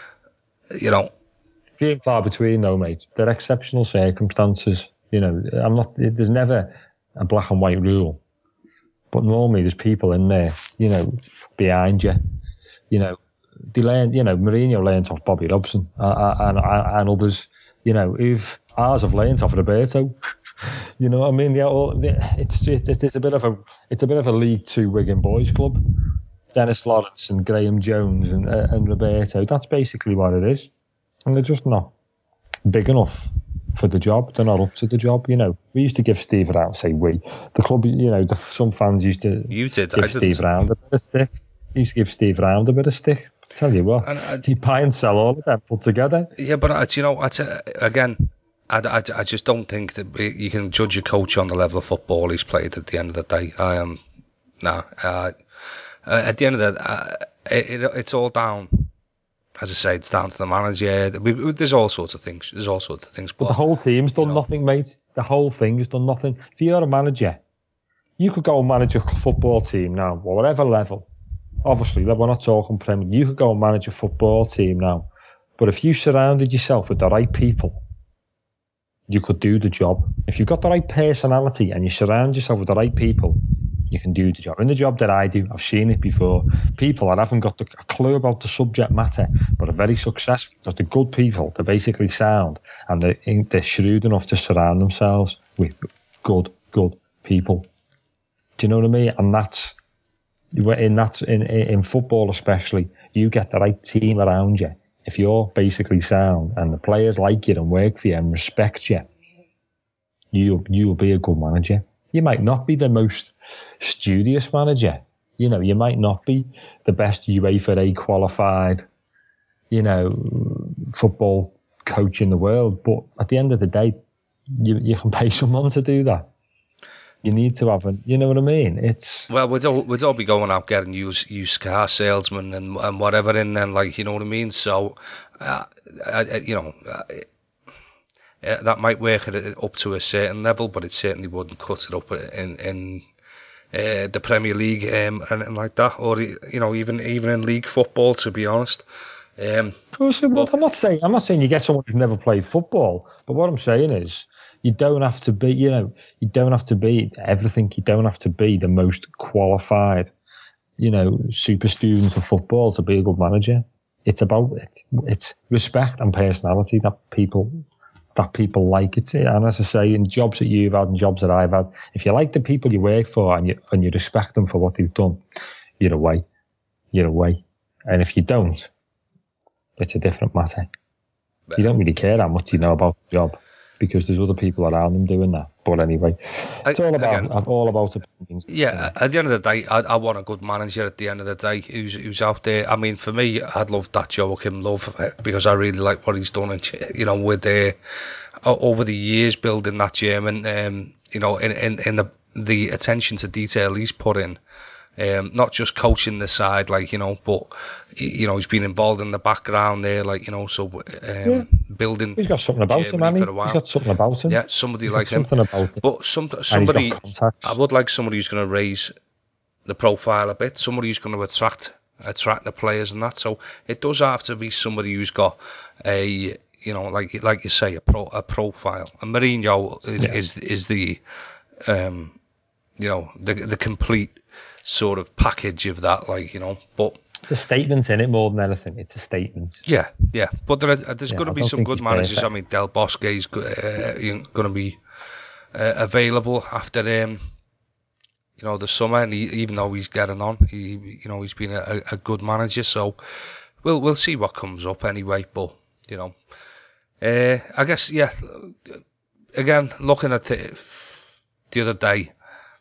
you know, few and far between, though, mate. They're exceptional circumstances. You know, I'm not. There's never a black and white rule, but normally there's people in there, you know, behind you. You know, they learn. You know, Mourinho learned off Bobby Robson uh, and, and and others. You know, who've ours have learned off Roberto. You know what I mean? Yeah, all, it's, it's it's a bit of a it's a bit of a League Two Wigan boys club. Dennis Lawrence and Graham Jones and uh, and Roberto. That's basically what it is, and they're just not big enough for the job. They're not up to the job. You know, we used to give Steve Round, say we, the club. You know, the, some fans used to you did. give I didn't. Steve Round a bit of stick. He used to give Steve Round a bit of stick. Tell you what, And I, you buy and sell all of them put together. Yeah, but I, you know, I t- again, I, I, I just don't think that you can judge a coach on the level of football he's played. At the end of the day, I am um, nah. Uh, at the end of the, uh, it, it, it's all down. As I say, it's down to the manager. We, there's all sorts of things. There's all sorts of things. But, but the whole team's done you know, nothing, mate. The whole thing has done nothing. If you're a manager, you could go and manage a football team now, or whatever level. Obviously, we're not talking Premier. You could go and manage a football team now. But if you surrounded yourself with the right people, you could do the job. If you've got the right personality and you surround yourself with the right people, you can do the job. In the job that I do, I've seen it before. People that haven't got the, a clue about the subject matter, but are very successful because they're good people. They're basically sound, and they're, they're shrewd enough to surround themselves with good, good people. Do you know what I mean? And that's in that in in football especially. You get the right team around you. If you're basically sound and the players like you and work for you and respect you, you you'll be a good manager. You might not be the most studious manager. You know, you might not be the best UEFA A qualified, you know, football coach in the world. But at the end of the day, you you can pay someone to do that. You need to have a, you know what I mean? It's well, we'd all, we'd all be going out getting used used car salesmen and and whatever in then, like, you know what I mean. So, uh, I, I, you know. Uh, Uh, that might work at a, up to a certain level, but it certainly wouldn't cut it up in in uh, the Premier League um, or anything like that, or you know, even even in league football. To be honest, um, but, I'm not saying I'm not saying you get someone who's never played football, but what I'm saying is you don't have to be, you know, you don't have to be everything. You don't have to be the most qualified, you know, super student of football to be a good manager. It's about it. It's respect and personality that people. that people like it. And as I say, in jobs that you've had and jobs that I've had, if you like the people you work for and you and you respect them for what they've done, you're away. You're away. And if you don't, it's a different matter. You don't really care how much you know about the job because there's other people around them doing that. But anyway, it's all about Again, all about opinions. Yeah, anyway. At the end of the day, I, I want a good manager at the end of the day who's who's out there. I mean, for me, I'd love that Joachim Löw because I really like what he's done, and you know, with the uh, over the years building that German, um, you know, in in, in the the attention to detail he's put in. Um, not just coaching the side, like, you know, but, you know, he's been involved in the background there, like, you know, so um, yeah. building he's got something about Germany him, for a while. He's got something about him. Yeah, somebody he's like him. Something about him. But some, somebody, I would like somebody who's going to raise the profile a bit, somebody who's going to attract attract the players and that. So it does have to be somebody who's got a, you know, like like you say, a pro a profile. And Mourinho is yeah. is, is the, um, you know, the the complete sort of package of that, like, you know, but it's a statement in it more than anything. It's a statement. Yeah, yeah, but there are, there's yeah, going to be some good managers. Perfect. I mean, Del Bosque is uh, going to be uh, available after um, you know, the summer, and he, even though he's getting on, he you know he's been a, a good manager. So we'll we'll see what comes up anyway. But you know, uh, I guess yeah. Again, looking at it the other day.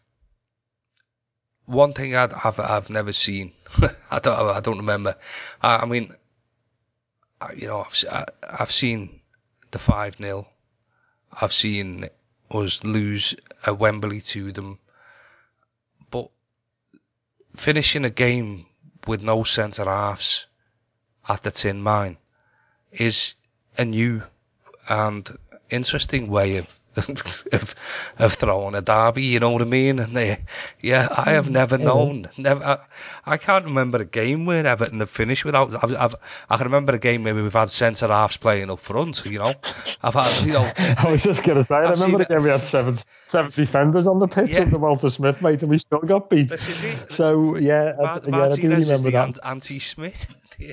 One thing I'd, I've I've never seen, I don't I don't remember. I, I mean, I, you know, I've I, I've seen the five nil. I've seen us lose at Wembley to them, but finishing a game with no centre halves at the Tin Mine is a new and interesting way of of, of throwing a derby, you know what I mean? And they, yeah, I have never yeah. known, never. I, I can't remember a game where Everton have finished without. I've, I've, I can remember a game where we've had centre halves playing up front. You know, I've had, you know. I was just going to say, I I've remember the game we had seen- seven, seven defenders on the pitch Yeah. under Walter Smith, mate, and we still got beat. This is it. So yeah, I, Mart- yeah, I do Martinez is remember the that. ant- anti-Smith.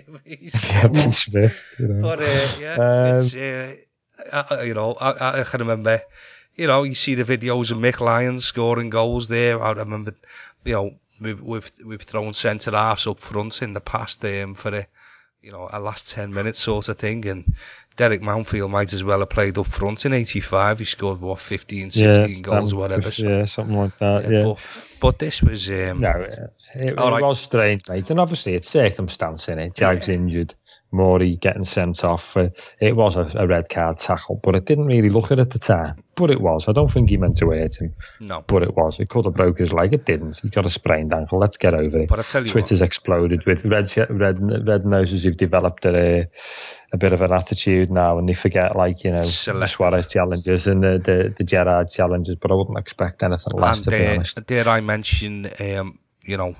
Anti Smith, you know. But uh, yeah, Um, it's uh, I, you know, I, I can remember, you know, you see the videos of Mick Lyons scoring goals there. I remember, you know, we've we've, we've thrown centre halves up front in the past um, for a, you know, a last ten minutes sort of thing. And Derek Mountfield might as well have played up front in eighty-five. He scored what fifteen, sixteen yeah, goals or whatever. So, yeah, something like that. yeah, Yeah, but but this was um, no, it, it, all it right. was strange, mate, and obviously it's circumstance in it. Jag's Yeah. injured, Morey getting sent off. Uh, it was a, a red card tackle, but it didn't really look it at the time. But it was. I don't think he meant to hurt him. No. But it was. It could have broke his leg. It didn't. He got a sprained ankle. Let's get over it. But I tell you Twitter's what, exploded with red red red noses who've developed a, a bit of an attitude now, and they forget, like, you know, Selective. the Suarez challenges and the, the, the Gerrard challenges. But I wouldn't expect anything less, and to be uh, honest. dare I mention, um, you know,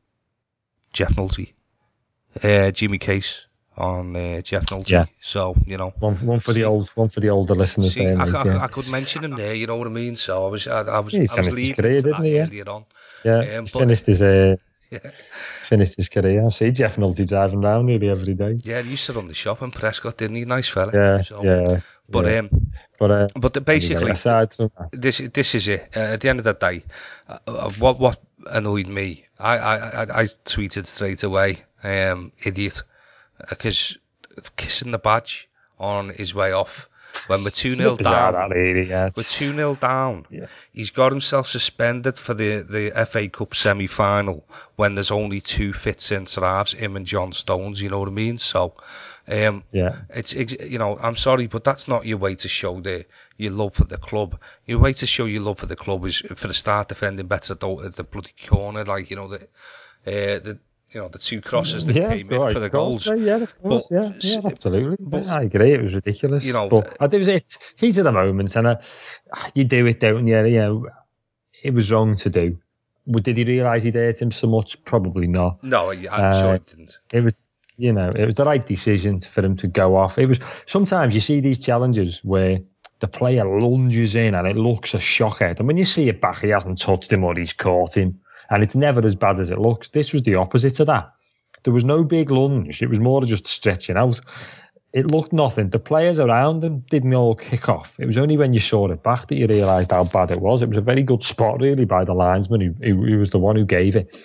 Jeff Nolte, uh, Jimmy Case on uh, Jeff Nolte. Yeah. So, you know, One, one for see, the old, one for the older listeners. see, there, I, mate, I, yeah. I could mention him there. You know what I mean? So I was, I, I was, Yeah, he I was finished his leading career, into didn't that he? Yeah. earlier on. Yeah, Um, he but, finished his uh, yeah, finished his career. I see Jeff Nolte driving down nearly every day. yeah, he used to run the shop in Prescott, didn't he? Nice fella. Yeah, So, yeah, but yeah. um, But uh, but the, basically, anyway, aside from that, this this is it. Uh, at the end of the day, uh, what what annoyed me, I I I, I tweeted straight away, um, idiot, because kissing the badge on his way off when we're two nil bizarre, down. that really, yeah. We're two nil down. Yeah. He's got himself suspended for the, the F A Cup semi-final when there's only two fit centre halves, him and John Stones, you know what I mean? So, um, Yeah. it's, it's, you know, I'm sorry, but that's not your way to show the, your love for the club. Your way to show your love for the club is for the start defending better at the, at the bloody corner, like, you know, the, uh, the, you know, the two crosses that Yeah, came in right, for the of course, goals. yeah, of course, But, yeah, yeah, absolutely. but, I agree, it was ridiculous. you know, but uh, it was it heat of the moment, and uh, you do it, don't you? You know, it was wrong to do. But did he realise he'd hurt him so much? Probably not. no, I'm Uh, sure he didn't. It was, you know, it was the right decision for him to go off. It was sometimes you see these challenges where the player lunges in and it looks a shocker, and when you see it back, he hasn't touched him or he's caught him, and it's never as bad as it looks. This was the opposite of that. There was no big lunge. It was more just stretching out. It looked nothing. The players around him didn't all kick off. It was only when you saw it back that you realised how bad it was. It was a very good spot, really, by the linesman, who, who, who was the one who gave it.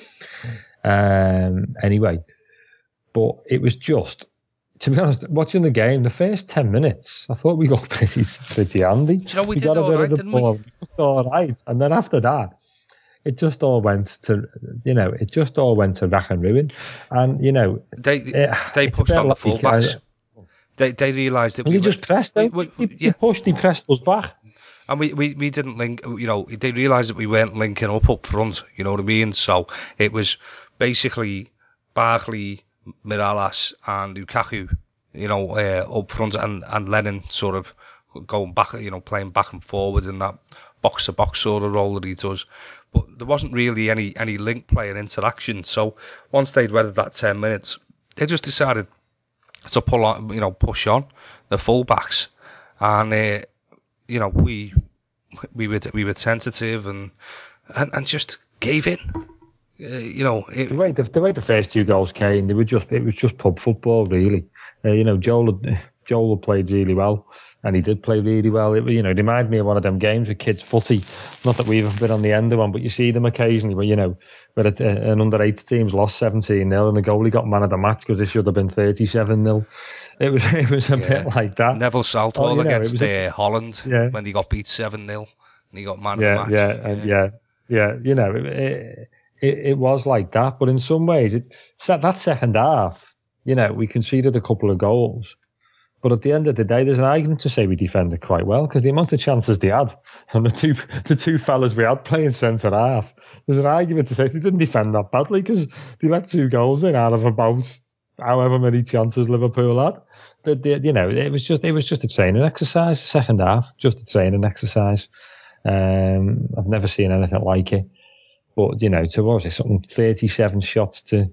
Um, anyway, but it was just, to be honest, watching the game, the first ten minutes, I thought we got pretty pretty handy. Do you know, we, we did got a all bit right, of the didn't ball. we? We just all right. And then after that, it just all went to, you know, it just all went to rack and ruin. And, you know, They it, they it's pushed on the like, fullbacks. Uh, they they realised that and we you were, just pressed we, them. we, He, yeah, he pushed, he pressed us back. and we, we, we didn't link. You know, they realised that we weren't linking up up front. You know what I mean? So it was basically Barkley, Mirallas, and Lukaku. You know, uh, up front, and and Lennon sort of going back. You know, playing back and forward in that box to box sort of role that he does. But there wasn't really any any link player interaction. So once they'd weathered that ten minutes, they just decided to pull on, you know, push on the fullbacks, and uh, you know, we we were we were tentative and and, and just gave in. Uh, you know, it, The way the, the way the first two goals came, they were just it was just pub football, really. Uh, you know, Joel had, Joel had played really well, and he did play really well. It, you know, it reminded me of one of them games with kids' footy. Not that we've ever been on the end of one, but you see them occasionally where, you know, where a, an under eight team's lost seventeen nil and the goalie got man of the match because it should have been thirty-seven nil. It was it was a yeah. bit like that. Neville Southall oh, you know, against a, uh, Holland yeah. when he got beat seven nil and he got man yeah, of the match. Yeah, yeah, and yeah, yeah. You know, it, it, it, it was like that, but in some ways, it, that second half, you know, we conceded a couple of goals. But at the end of the day, there's an argument to say we defended quite well because the amount of chances they had and the two the two fellas we had playing centre half, there's an argument to say they didn't defend that badly because they let two goals in out of about however many chances Liverpool had. But the, you know, it was just it was just a training exercise. Second half, just a training exercise. Um, I've never seen anything like it. But you know, to what was it? Something thirty-seven shots to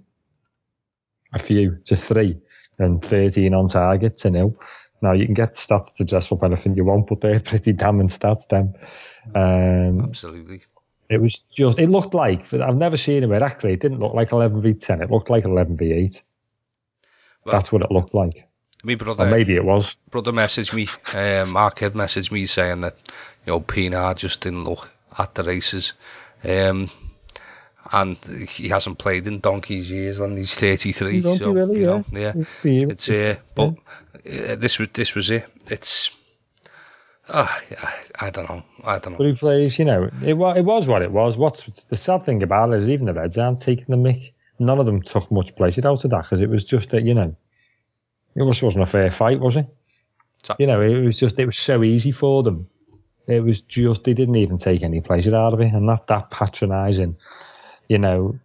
a few to three, and thirteen on target to nil. Now you can get stats to dress up anything you want, but they're pretty damning stats. Them. Um, Absolutely. It was just. It looked like I've never seen it where actually it didn't look like eleven v ten. It looked like eleven v eight. Well, that's what it looked like. Me brother, or maybe it was. Brother messaged me, uh, Mark had messaged me saying that, you know, Pienaar just didn't look at the races. Um, and he hasn't played in donkey's years, and he's thirty-three. Donkey, so, really, you yeah. know, yeah. It's, uh, but uh, this was this was it. It's, uh, I don't know. I don't know. But he plays, you know, it, it was what it was. What's the sad thing about it is even the Reds aren't taking the mick. None of them took much place out of that because it was just that, you know, it just wasn't a fair fight, was it? You know, it was just, it was so easy for them. It was just, they didn't even take any pleasure out of it. And that, that patronising, you know,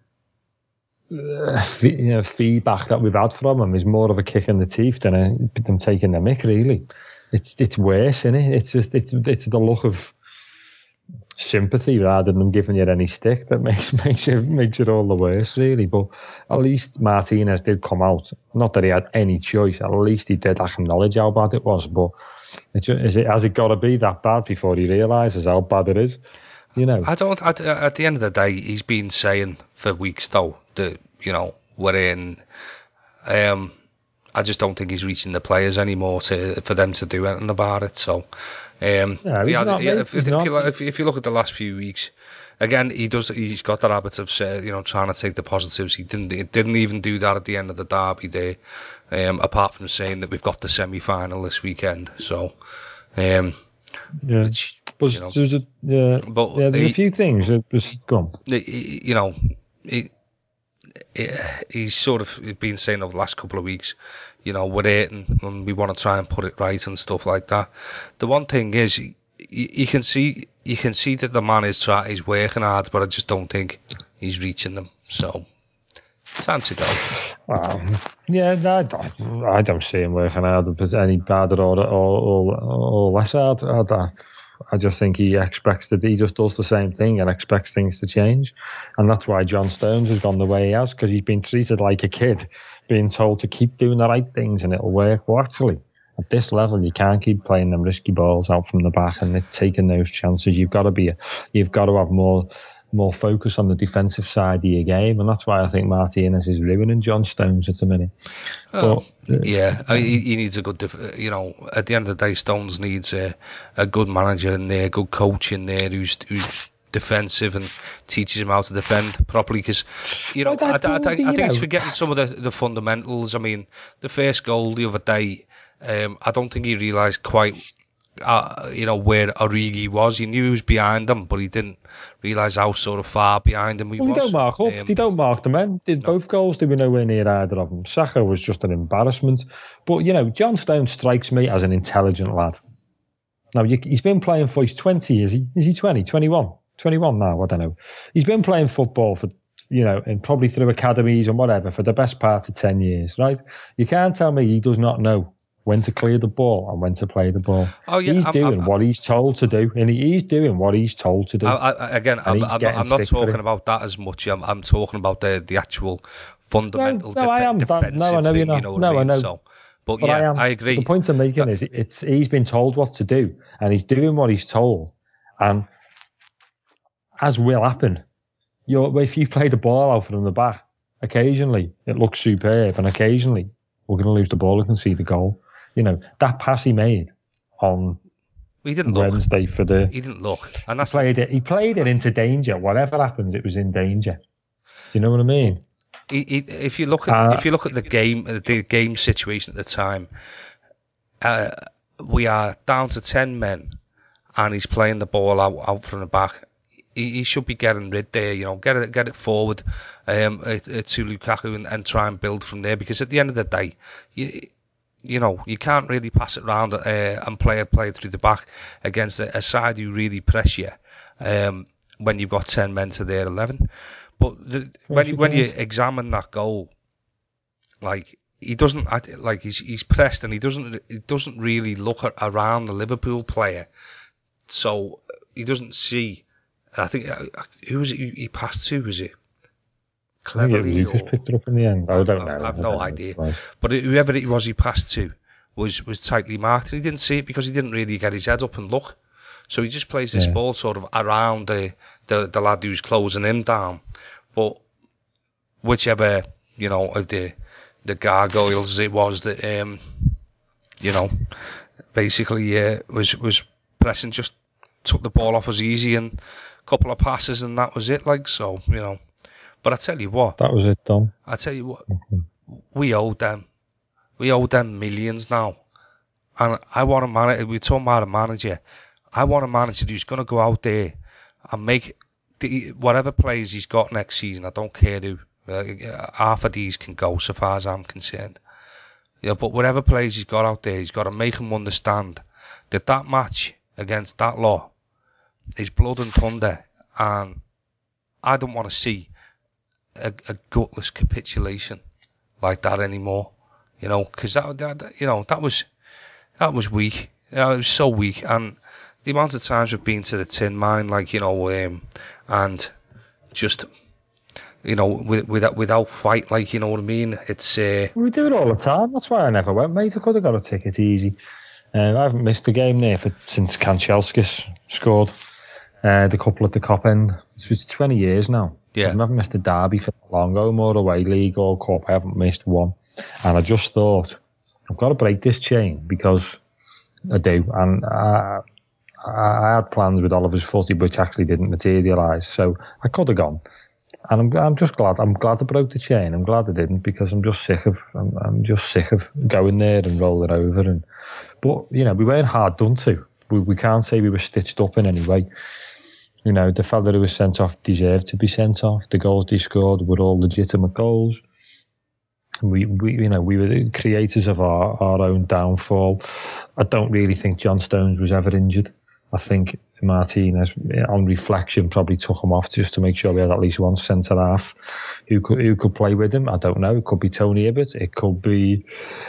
uh, you know, feedback that we've had from them is more of a kick in the teeth than a, them taking the mick, really. It's it's worse, isn't it? It's just, it's, it's the look of sympathy rather than them giving you any stick that makes makes it makes it all the worse, really. But at least Martinez did come out. Not that he had any choice. At least he did acknowledge how bad it was. But it just, is it has it got to be that bad before he realises how bad it is? You know. I don't. At, at the end of the day, he's been saying for weeks though that, you know, we're in. Um, I just don't think he's reaching the players anymore to for them to do anything about it. So, um, no, he's has, not, yeah, mate, if, he's if, not. you, if, if you look at the last few weeks, again, he does. He's got that habit of, you know, trying to take the positives. He didn't. He didn't even do that at the end of the derby day. Um, apart from saying that we've got the semi-final this weekend. So, um, yeah. which, but you know, there's a yeah, but yeah, there's he, a few things that was gone. You know, he, he's sort of been saying over the last couple of weeks, you know, we're hating and we want to try and put it right and stuff like that. The one thing is, you, you can see you can see that the man is trying, he's working hard, but I just don't think he's reaching them. So, time to go. Well, yeah, I don't, I don't see him working hard as any bad or or, or, or less hard. I, I just think he expects that he just does the same thing and expects things to change, and that's why John Stones has gone the way he has, because he's been treated like a kid, being told to keep doing the right things and it'll work. Well, actually, at this level, you can't keep playing them risky balls out from the back and taking those chances. You've got to be, you've got to have more. more focus on the defensive side of your game, and that's why I think Martinez is ruining John Stones at the minute. Oh, but, uh, yeah, he, he needs a good, def- you know, at the end of the day, Stones needs a, a good manager in there, a good coach in there who's who's defensive and teaches him how to defend properly, because, you know, I, I, I, I think he's forgetting some of the, the fundamentals. I mean, the first goal the other day, um, I don't think he realised quite Uh, you know, where Origi was. He knew he was behind him, but he didn't realise how sort of far behind him he well, was. They don't mark up. Um, they don't mark the men. Did no. Both goals, they were nowhere near either of them. Saka was just an embarrassment. But, you know, John Stone strikes me as an intelligent lad. Now, you, he's been playing for, he's twenty, is he? Is he twenty? twenty-one? twenty-one now, I don't know. He's been playing football for, you know, and probably through academies and whatever for the best part of ten years, right? You can't tell me he does not know when to clear the ball and when to play the ball. Oh yeah, he's I'm, doing I'm, what he's told to do, and he, he's doing what he's told to do. I, I, again, I'm, I'm not, I'm not talking about that as much. I'm, I'm talking about the the actual fundamental no, no, def- I am. defensive no, I know thing. You're not. You know what no, I mean? I know. So, but, but yeah, I am. I agree. The point I'm making that, is it's he's been told what to do, and he's doing what he's told, and as will happen, you're, if you play the ball out from the back, occasionally it looks superb, and occasionally we're going to lose the ball and concede the goal. You know, that pass he made on he didn't Wednesday look. for the he didn't look, and that's he played the, it. He played it into danger. Whatever happens, it was in danger. Do you know what I mean? He, he, if you look at uh, if you look at the game, the game situation at the time, uh, we are down to ten men, and he's playing the ball out, out from the back. He, he should be getting rid there, you know, get it get it forward um, to Lukaku and, and try and build from there. Because at the end of the day, you you know you can't really pass it around uh, and play a play through the back against a, a side who really press you um, when you've got ten men to their eleven. But the, when you, when you examine that goal, like, he doesn't like he's he's pressed and he doesn't he doesn't really look at, around the Liverpool player, so he doesn't see. I think who was it he passed to? Was it Cleverly? I think it was, or, picked it up in the end. I, I don't know. I have no idea. Know. But whoever it was he passed to was was tightly marked, and he didn't see it because he didn't really get his head up and look. So he just plays this yeah. ball sort of around the, the the lad who's closing him down. But whichever you know of the the gargoyles it was that um you know basically uh, was was pressing, just took the ball off as easy and a couple of passes and that was it. Like so, you know. But I tell you what, that was it, Tom. I tell you what, mm-hmm. we owe them, we owe them millions now, and I want a manager. We're talking about a manager. I want a manager who's going to go out there and make the, whatever players he's got next season. I don't care who. Uh, half of these can go, so far as I'm concerned. Yeah, but whatever players he's got out there, he's got to make them understand that that match against that lot is blood and thunder, and I don't want to see A, a gutless capitulation like that anymore, you know, because that, that, you know, that was that was weak. Yeah, it was so weak, and the amount of times we've been to the tin mine, like you know, um, and just you know, with, without without fight, like you know what I mean. It's uh, we do it all the time. That's why I never went, mate. I could have got a ticket easy. Uh, I haven't missed a game there for since Kanchelskis scored uh, the couple at the Cop End. It's twenty years now. Yeah. I've never missed a derby for long, home or away, league or cup. I haven't missed one. And I just thought, I've got to break this chain because I do. And I, I had plans with Oliver's footy, which actually didn't materialise. So I could have gone. And I'm, I'm just glad. I'm glad I broke the chain. I'm glad I didn't because I'm just sick of. I'm, I'm just sick of going there and rolling over. And but you know, we weren't hard done to. We, we can't say we were stitched up in any way. You know, the fella who was sent off deserved to be sent off. The goals he scored were all legitimate goals. We, we, you know, we were the creators of our, our own downfall. I don't really think John Stones was ever injured. I think Martinez, on reflection, probably took him off just to make sure we had at least one centre half who could who could play with him. I don't know. It could be Tony Hibbert. It could be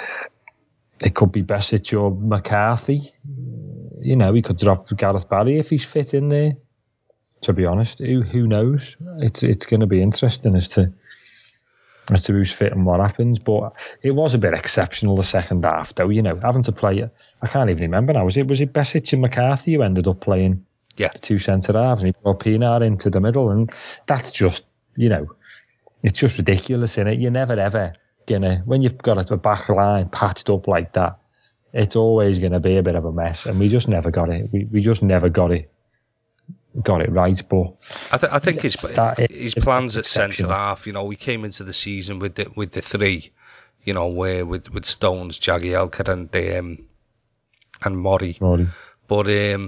it could be Besic or McCarthy. You know, he could drop Gareth Barry if he's fit in there. To be honest, who who knows? It's it's going to be interesting as to as to who's fit and what happens. But it was a bit exceptional the second half, though. You know, having to play. I can't even remember now. Was it was it Besic and McCarthy who ended up playing yeah. the two centre halves, and he brought Pienaar into the middle, and that's just you know, it's just ridiculous, isn't it? You're never ever gonna when you've got a back line patched up like that. It's always going to be a bit of a mess, and we just never got it. We we just never got it. Got it right, but I, th- I think his his plans at centre half. You know, we came into the season with the with the three, you know, where with, with Stones, Jagielka, and um, and Mori. Mori. But um,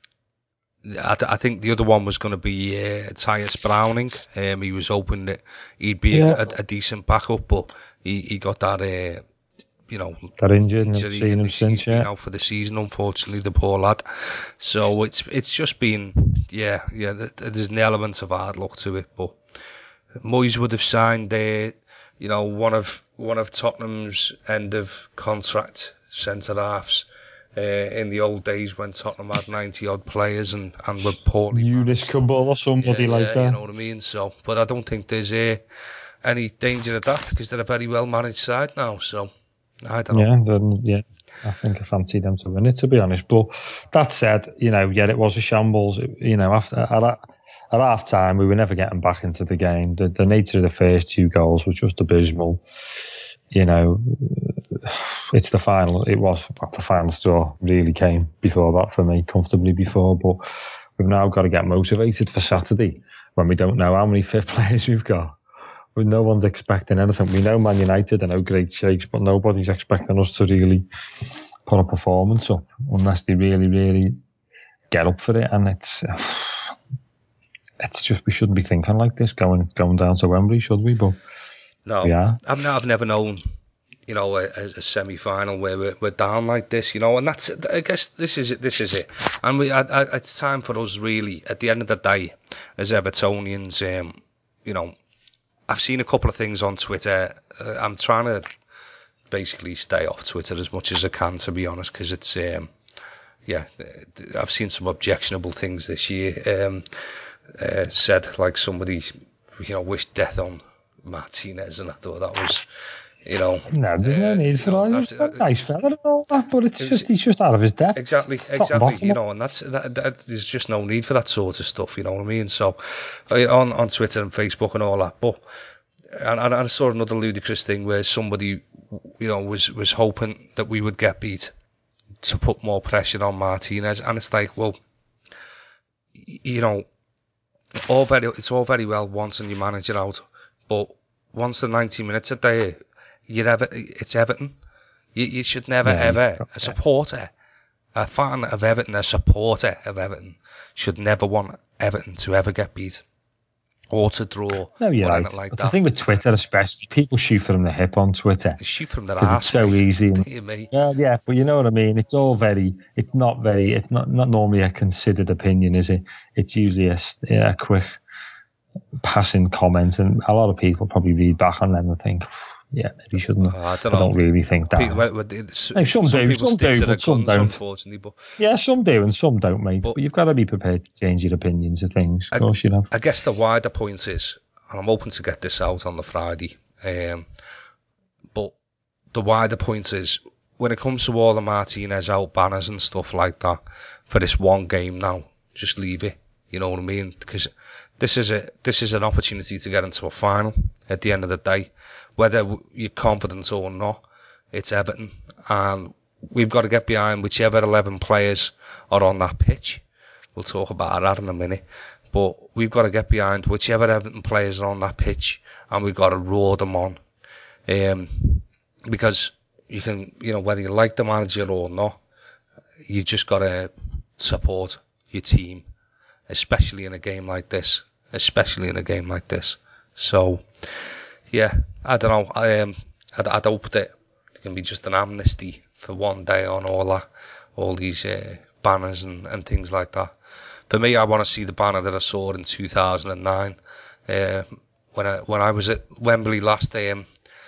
I, th- I think the other one was going to be uh, Tyus Browning. Um, he was hoping that he'd be yeah. a, a decent backup, but he, he got that. Uh, You know, got injured and injury seen him and since, he's been yeah. out for the season, unfortunately, the poor lad. So it's it's just been, yeah, yeah. There's an element of hard luck to it, but Moyes would have signed there, you know, one of one of Tottenham's end of contract centre halves uh, in the old days when Tottenham had ninety odd players and and were poorly Eunice Campbell or somebody yeah, like yeah, that. You know what I mean? So, but I don't think there's uh, any danger of that because they're a very well managed side now. So. I don't yeah, know. then, yeah, I think I fancy them to win it, to be honest. But that said, you know, yeah, it was a shambles. You know, after at, at half time, we were never getting back into the game. The, the nature of the first two goals was just abysmal. You know, it's the final. It was the final straw. Really came before that for me, comfortably before. But we've now got to get motivated for Saturday when we don't know how many fit players we've got. No one's expecting anything. We know Man United are no great shakes, but nobody's expecting us to really put a performance up unless they really, really get up for it. And it's it's just we shouldn't be thinking like this going going down to Wembley, should we? But no, we are. I've, no, I've never known, you know, a, a semi-final where we're, we're down like this, you know. And that's, I guess, this is it. This is it. And we, I, I, it's time for us, really, at the end of the day, as Evertonians, um, you know. I've seen a couple of things on Twitter. Uh, I'm trying to basically stay off Twitter as much as I can, to be honest, because it's um, yeah, I've seen some objectionable things this year. Um, uh, said like somebody, you know, wished death on Martinez, and I thought that was, you know, no, there's no uh, need for all. He's a nice fella and all that, but it's it was, just he's just out of his depth. Exactly, exactly. You know, and that's that, that. There's just no need for that sort of stuff. You know what I mean? So, on on Twitter and Facebook and all that. But and, and I saw another ludicrous thing where somebody, you know, was was hoping that we would get beat to put more pressure on Martinez, and it's like, well, you know, all very it's all very well wanting your manager out, but once the ninety minutes are there, you're ever it's Everton. You, you should never yeah, ever a supporter, a fan of Everton, a supporter of Everton should never want Everton to ever get beat or to draw. No, you're or right. anything like But that. the thing with Twitter, especially, people shoot from the hip on Twitter. They shoot from their because arse, it's so mate. easy. And, Dear me. yeah, yeah, but you know what I mean. It's all very. It's not very. It's not not normally a considered opinion, is it? It's usually a, yeah, a quick passing comment, and a lot of people probably read back on them and think, "Yeah, maybe shouldn't." Oh, I don't I know. don't really think that. People, well, it's, Like, some, some do, people some stick do, to their but some guns, don't. unfortunately. But yeah, some do and some don't, mate. But, but you've got to be prepared to change your opinions of things. Of I, course, you have. I guess the wider point is, and I'm hoping to get this out on the Friday. Um, but the wider point is, when it comes to all the Martinez out banners and stuff like that, for this one game now, just leave it. You know what I mean? Because this is a this is an opportunity to get into a final at the end of the day. Whether you're confident or not, it's Everton, and we've got to get behind whichever eleven players are on that pitch. We'll talk about that in a minute. But we've got to get behind whichever Everton players are on that pitch, and we've got to roar them on. Um, because you can, you know, whether you like the manager or not, you just got to support your team, especially in a game like this. Especially in a game like this. So, yeah, I don't know. I um, I'd, I'd hope that it can be just an amnesty for one day on all that, all these uh, banners and, and things like that. For me, I want to see the banner that I saw in two thousand nine uh, when I when I was at Wembley last day. Um,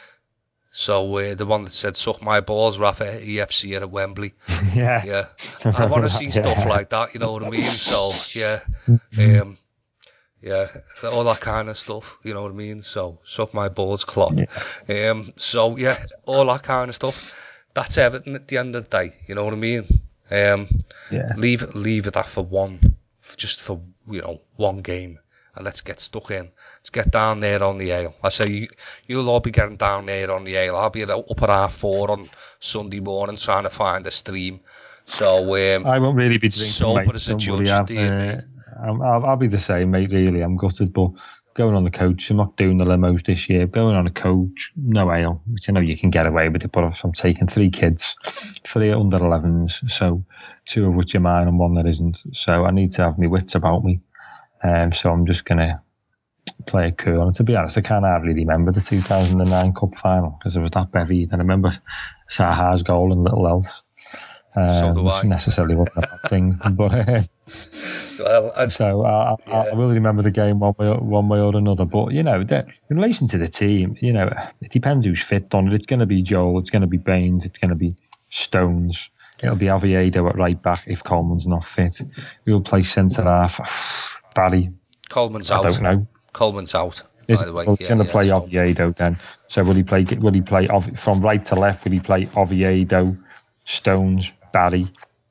so uh, the one that said "Suck my balls, Rafa E F C" at Wembley. yeah, yeah. I want to see yeah. stuff like that. You know what I mean? So yeah, um, yeah, all that kind of stuff. You know what I mean? So suck my balls, clock. Yeah. Um, so yeah, all that kind of stuff. That's Everton at the end of the day. You know what I mean? Um, yeah. Leave leave it that for one, just for you know one game, and let's get stuck in. Let's get down there on the ale. I say you, you'll all be getting down there on the ale. I'll be up at half four on Sunday morning trying to find a stream. So um, I won't really be drinking, sober mate. as a Don't judge. worry, uh, I'll, I'll be the same, mate. Really, I'm gutted, but going on the coach. I'm not doing the limos this year. Going on a coach, no ale, which I know you can get away with it, but I'm taking three kids, three under elevens, so two of which are mine and one that isn't. So I need to have my wits about me. Um, so I'm just going to play it cool. And to be honest, I can't hardly remember the two thousand nine Cup final because it was that bevy. And I remember Saha's goal and little else. Um, so do I. Which necessarily wasn't a bad thing. But, uh, well, I, so I, yeah. I will remember the game one way, one way or another. But, you know, the, in relation to the team, you know, it depends who's fit on it. It's going to be Joel, it's going to be Baines, it's going to be Stones. It'll be Oviedo at right back if Coleman's not fit. We'll play centre half. Barry. Coleman's I out. don't know. Coleman's out, Is by the way. well, Yeah, going to yeah, play so. Oviedo then. So will he play? Will he play from right to left? Will he play Oviedo, Stones, Barry,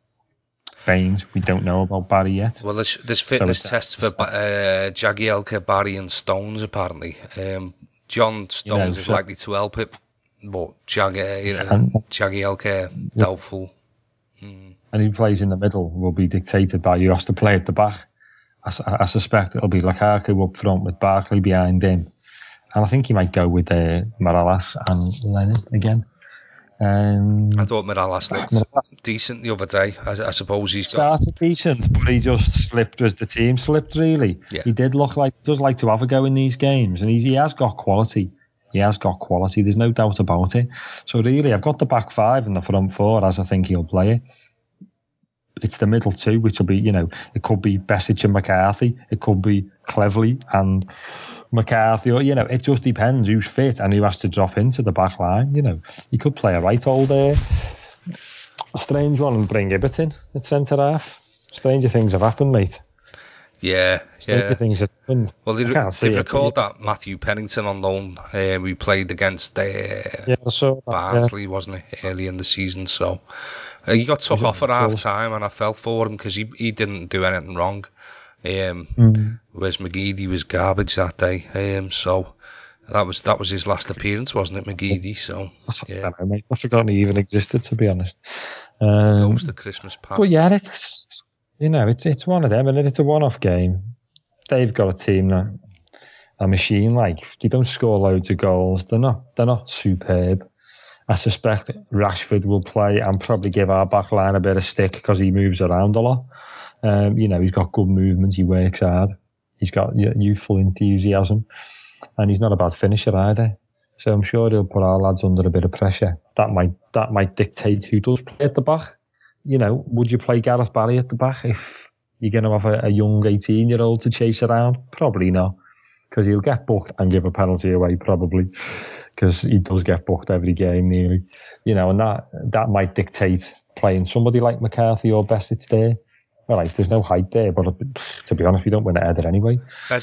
Baines? We don't know about Barry yet. Well, there's, there's fitness so tests for uh, Jagielka, Barry and Stones, apparently. Um, John Stones you know, is so, likely to help it, but Jag, uh, you know, and, Jagielka, doubtful. Mm. And he plays in the middle will be dictated by who has to play at the back. I, I suspect it'll be Lukaku up front with Barkley behind him. And I think he might go with uh, Morales and Lennon again. Um, I thought Morales looked Morales. decent the other day. I, I suppose he's got... started decent, but he just slipped as the team slipped, really. Yeah. He did look like, does like to have a go in these games, and he, he has got quality. He has got quality, there's no doubt about it. So really, I've got the back five and the front four as I think he'll play it. it's the middle two, which will be, you know, it could be Besic and McCarthy, it could be Cleverley and McCarthy, or, you know, it just depends who's fit and who has to drop into the back line. You know, you could play a right old uh, strange one and bring Ibbott in at centre half. Stranger things have happened, mate. Yeah, Stranger yeah. things have happened. Well, they, they've recalled that Matthew Pennington on loan. Uh, we played against uh, yeah, so, Barnsley, yeah. wasn't it, early in the season? So uh, he got took off at half time, and I felt for him because he he didn't do anything wrong. Um, mm. Whereas McGeady was garbage that day. Um, so that was that was his last appearance, wasn't it, McGeady? So yeah, I, know, mate. I forgot he even existed, to be honest. Um, Um, goes the Christmas past. But yeah, it's you know, it's it's one of them, and it's a one-off game. They've got a team that a machine. Like, they don't score loads of goals. They're not they're not superb. I suspect Rashford will play and probably give our back line a bit of stick because he moves around a lot. Um, you know, he's got good movement. He works hard. He's got youthful enthusiasm, and he's not a bad finisher either. So I'm sure he'll put our lads under a bit of pressure. That might that might dictate who does play at the back. You know, would you play Gareth Barry at the back if you're going to have a, a young eighteen-year-old to chase around? Probably not, because he'll get booked and give a penalty away, probably, because he does get booked every game nearly. You know, and that that might dictate playing somebody like McCarthy or Besic there. All right, there's no height there, but to be honest, we don't win a header anyway.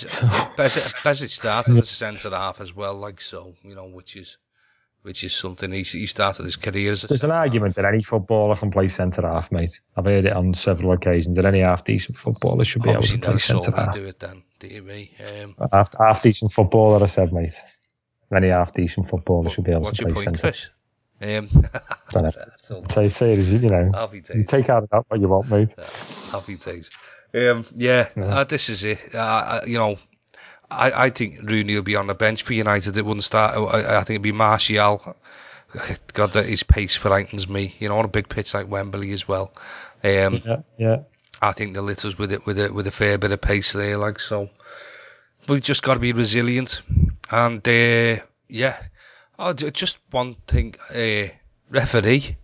Besic started as a centre half as well, like so, you know, which is which is something. He, he started his career as a There's an argument half. that any footballer can play centre half, mate. I've heard it on several occasions that any half decent footballer should be Obviously able to play centre half. Obviously, never saw me do it then, do you me? Um, half, half decent footballer, I said, mate. Any half decent footballer what, should be able what's to play your point, centre. Chris? Um, Don't know. Say, say it as you, you know. Happy days. You take out of that what you want, mate. Yeah, happy days. Um, yeah, yeah. Uh, this is it. Uh, you know, I, I think Rooney will be on the bench for United. It wouldn't start. I, I think it'd be Martial. God, that his pace frightens me. You know, on a big pitch like Wembley as well. Um, yeah, yeah. I think the litters with it with a with a fair bit of pace there, like so. We've just got to be resilient, and uh, yeah. Oh, just one thing, uh, referee.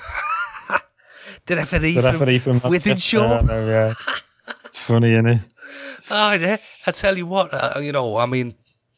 the referee, the referee from, from Wythenshawe. Uh, no, yeah. It's funny, isn't it? Oh, yeah. I tell you what, uh, you know, I mean,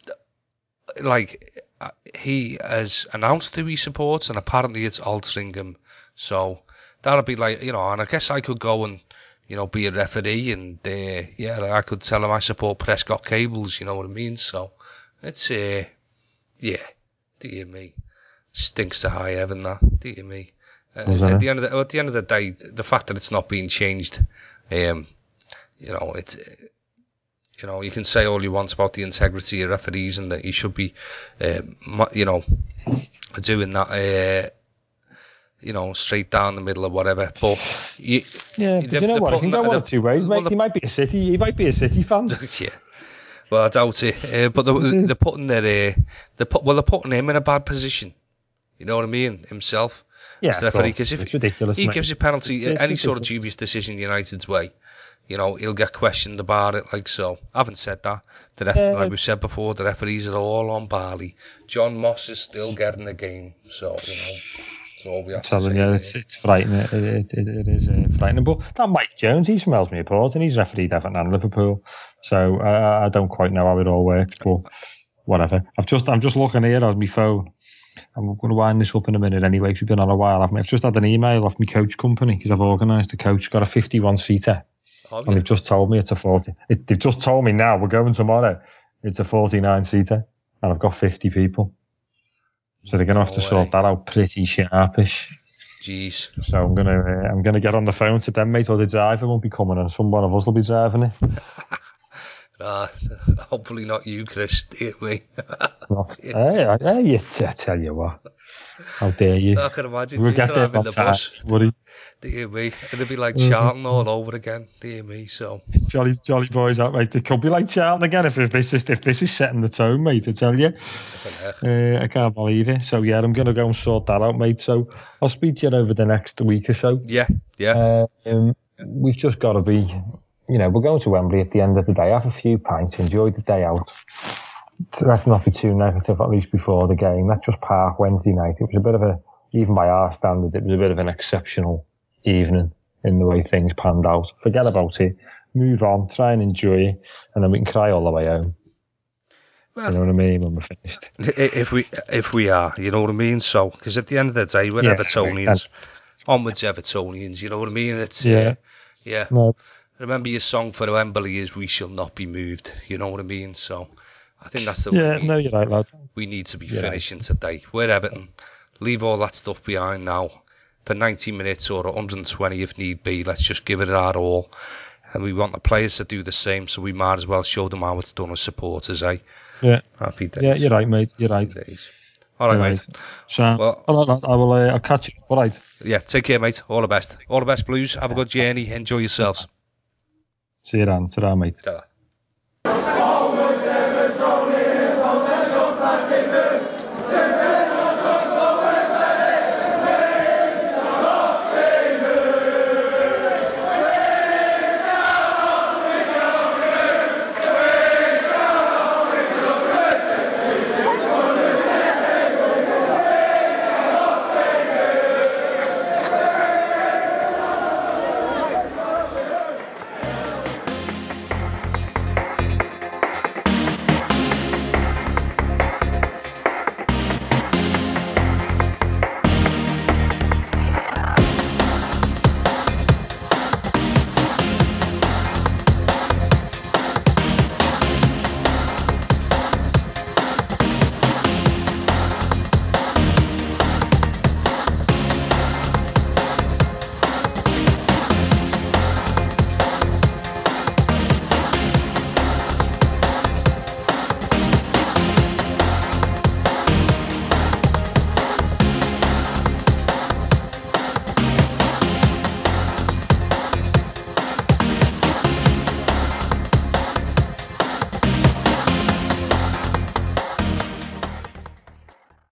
like, uh, he has announced who he supports, and apparently it's Altrincham. So that'll be like, you know, and I guess I could go and, you know, be a referee, and uh, yeah, I could tell him I support Prescott Cables. You know what I mean? So it's, uh, yeah, dear me, stinks to high heaven that, dear me. Uh, at the end of the at the end of the day, the fact that it's not being changed, um, you know, it's, you know, you can say all you want about the integrity of referees and that you should be, uh, you know, doing that, uh, you know, straight down the middle or whatever. But you, yeah, but you know what? It can go one of two ways, mate. Well, the, he might be a City, he might be a City fan. Yeah. Well, I doubt it. Uh, but they're, they're putting their, uh, they're put, well, they're putting him in a bad position. You know what I mean? Himself. Yeah, because if it's ridiculous, he mate. gives a penalty, it's, it's any ridiculous. sort of dubious decision United's way, you know, he'll get questioned about it. Like so, I haven't said that. The ref- yeah. Like we've said before, the referees are all on Barley. John Moss is still getting the game, so you know. That's all we have to say. Yeah, it's, it's frightening. It, it, it, it is uh, frightening. But that Mike Jones, he smells me apart, and he's refereed Everton and Liverpool. So uh, I don't quite know how it all works, but whatever. I've just I'm just looking here on my phone. I'm going to wind this up in a minute anyway, because we've been on a while. I've just had an email off my coach company, because I've organised a coach, got a fifty-one seater. Oh, yeah. And they've just told me it's a forty. It, they've just told me now, we're going tomorrow. It's a forty-nine seater, and I've got fifty people. So they're going to have to no sort that out pretty sharpish. Jeez. So I'm going to uh, I'm going to get on the phone to them, mate, or the driver won't be coming, and some one of us will be driving it. Nah, hopefully not you, Chris, dear me. Not, hey, I, hey, I tell you what. How dare you? I can imagine we'll you driving the time, bus. Buddy. Dear me. It'll be like Charlton all over again. Dear me, so. Jolly jolly boys out, mate. It could be like Charlton again if, if this is if this is setting the tone, mate, I tell you. Uh, I can't believe it. So, yeah, I'm going to go and sort that out, mate. So, I'll speak to you over the next week or so. Yeah, yeah. Uh, um, we've just got to be, you know, we're going to Wembley at the end of the day, have a few pints, enjoy the day out. So let's not be too negative, at least before the game. Let's just park Wednesday night. It was a bit of a, even by our standard, it was a bit of an exceptional evening in the way things panned out. Forget about it. Move on. Try and enjoy it, and then we can cry all the way home. Well, you know what I mean? When we're finished, if we if we are, you know what I mean. So, because at the end of the day, we're yeah, Evertonians. Onwards, Evertonians. You know what I mean? It's yeah, uh, yeah. No. Remember your song for Wembley is "We Shall Not Be Moved." You know what I mean? So, I think that's the yeah. way we, No, you're right, lad. we need to be you're finishing right. today. We're Everton. Leave all that stuff behind now for ninety minutes or one hundred twenty if need be. Let's just give it our all. And we want the players to do the same, so we might as well show them how it's done as supporters, eh? Yeah. Happy days. Yeah, you're right, mate. You're right. Happy days. All right, you're mate. Right. So, well, all right, I will. Uh, I'll catch you. All right. Yeah, take care, mate. All the best. All the best, Blues. Have a good journey. Enjoy yourselves. See you then. Ta-ra, mate. Ta-ra.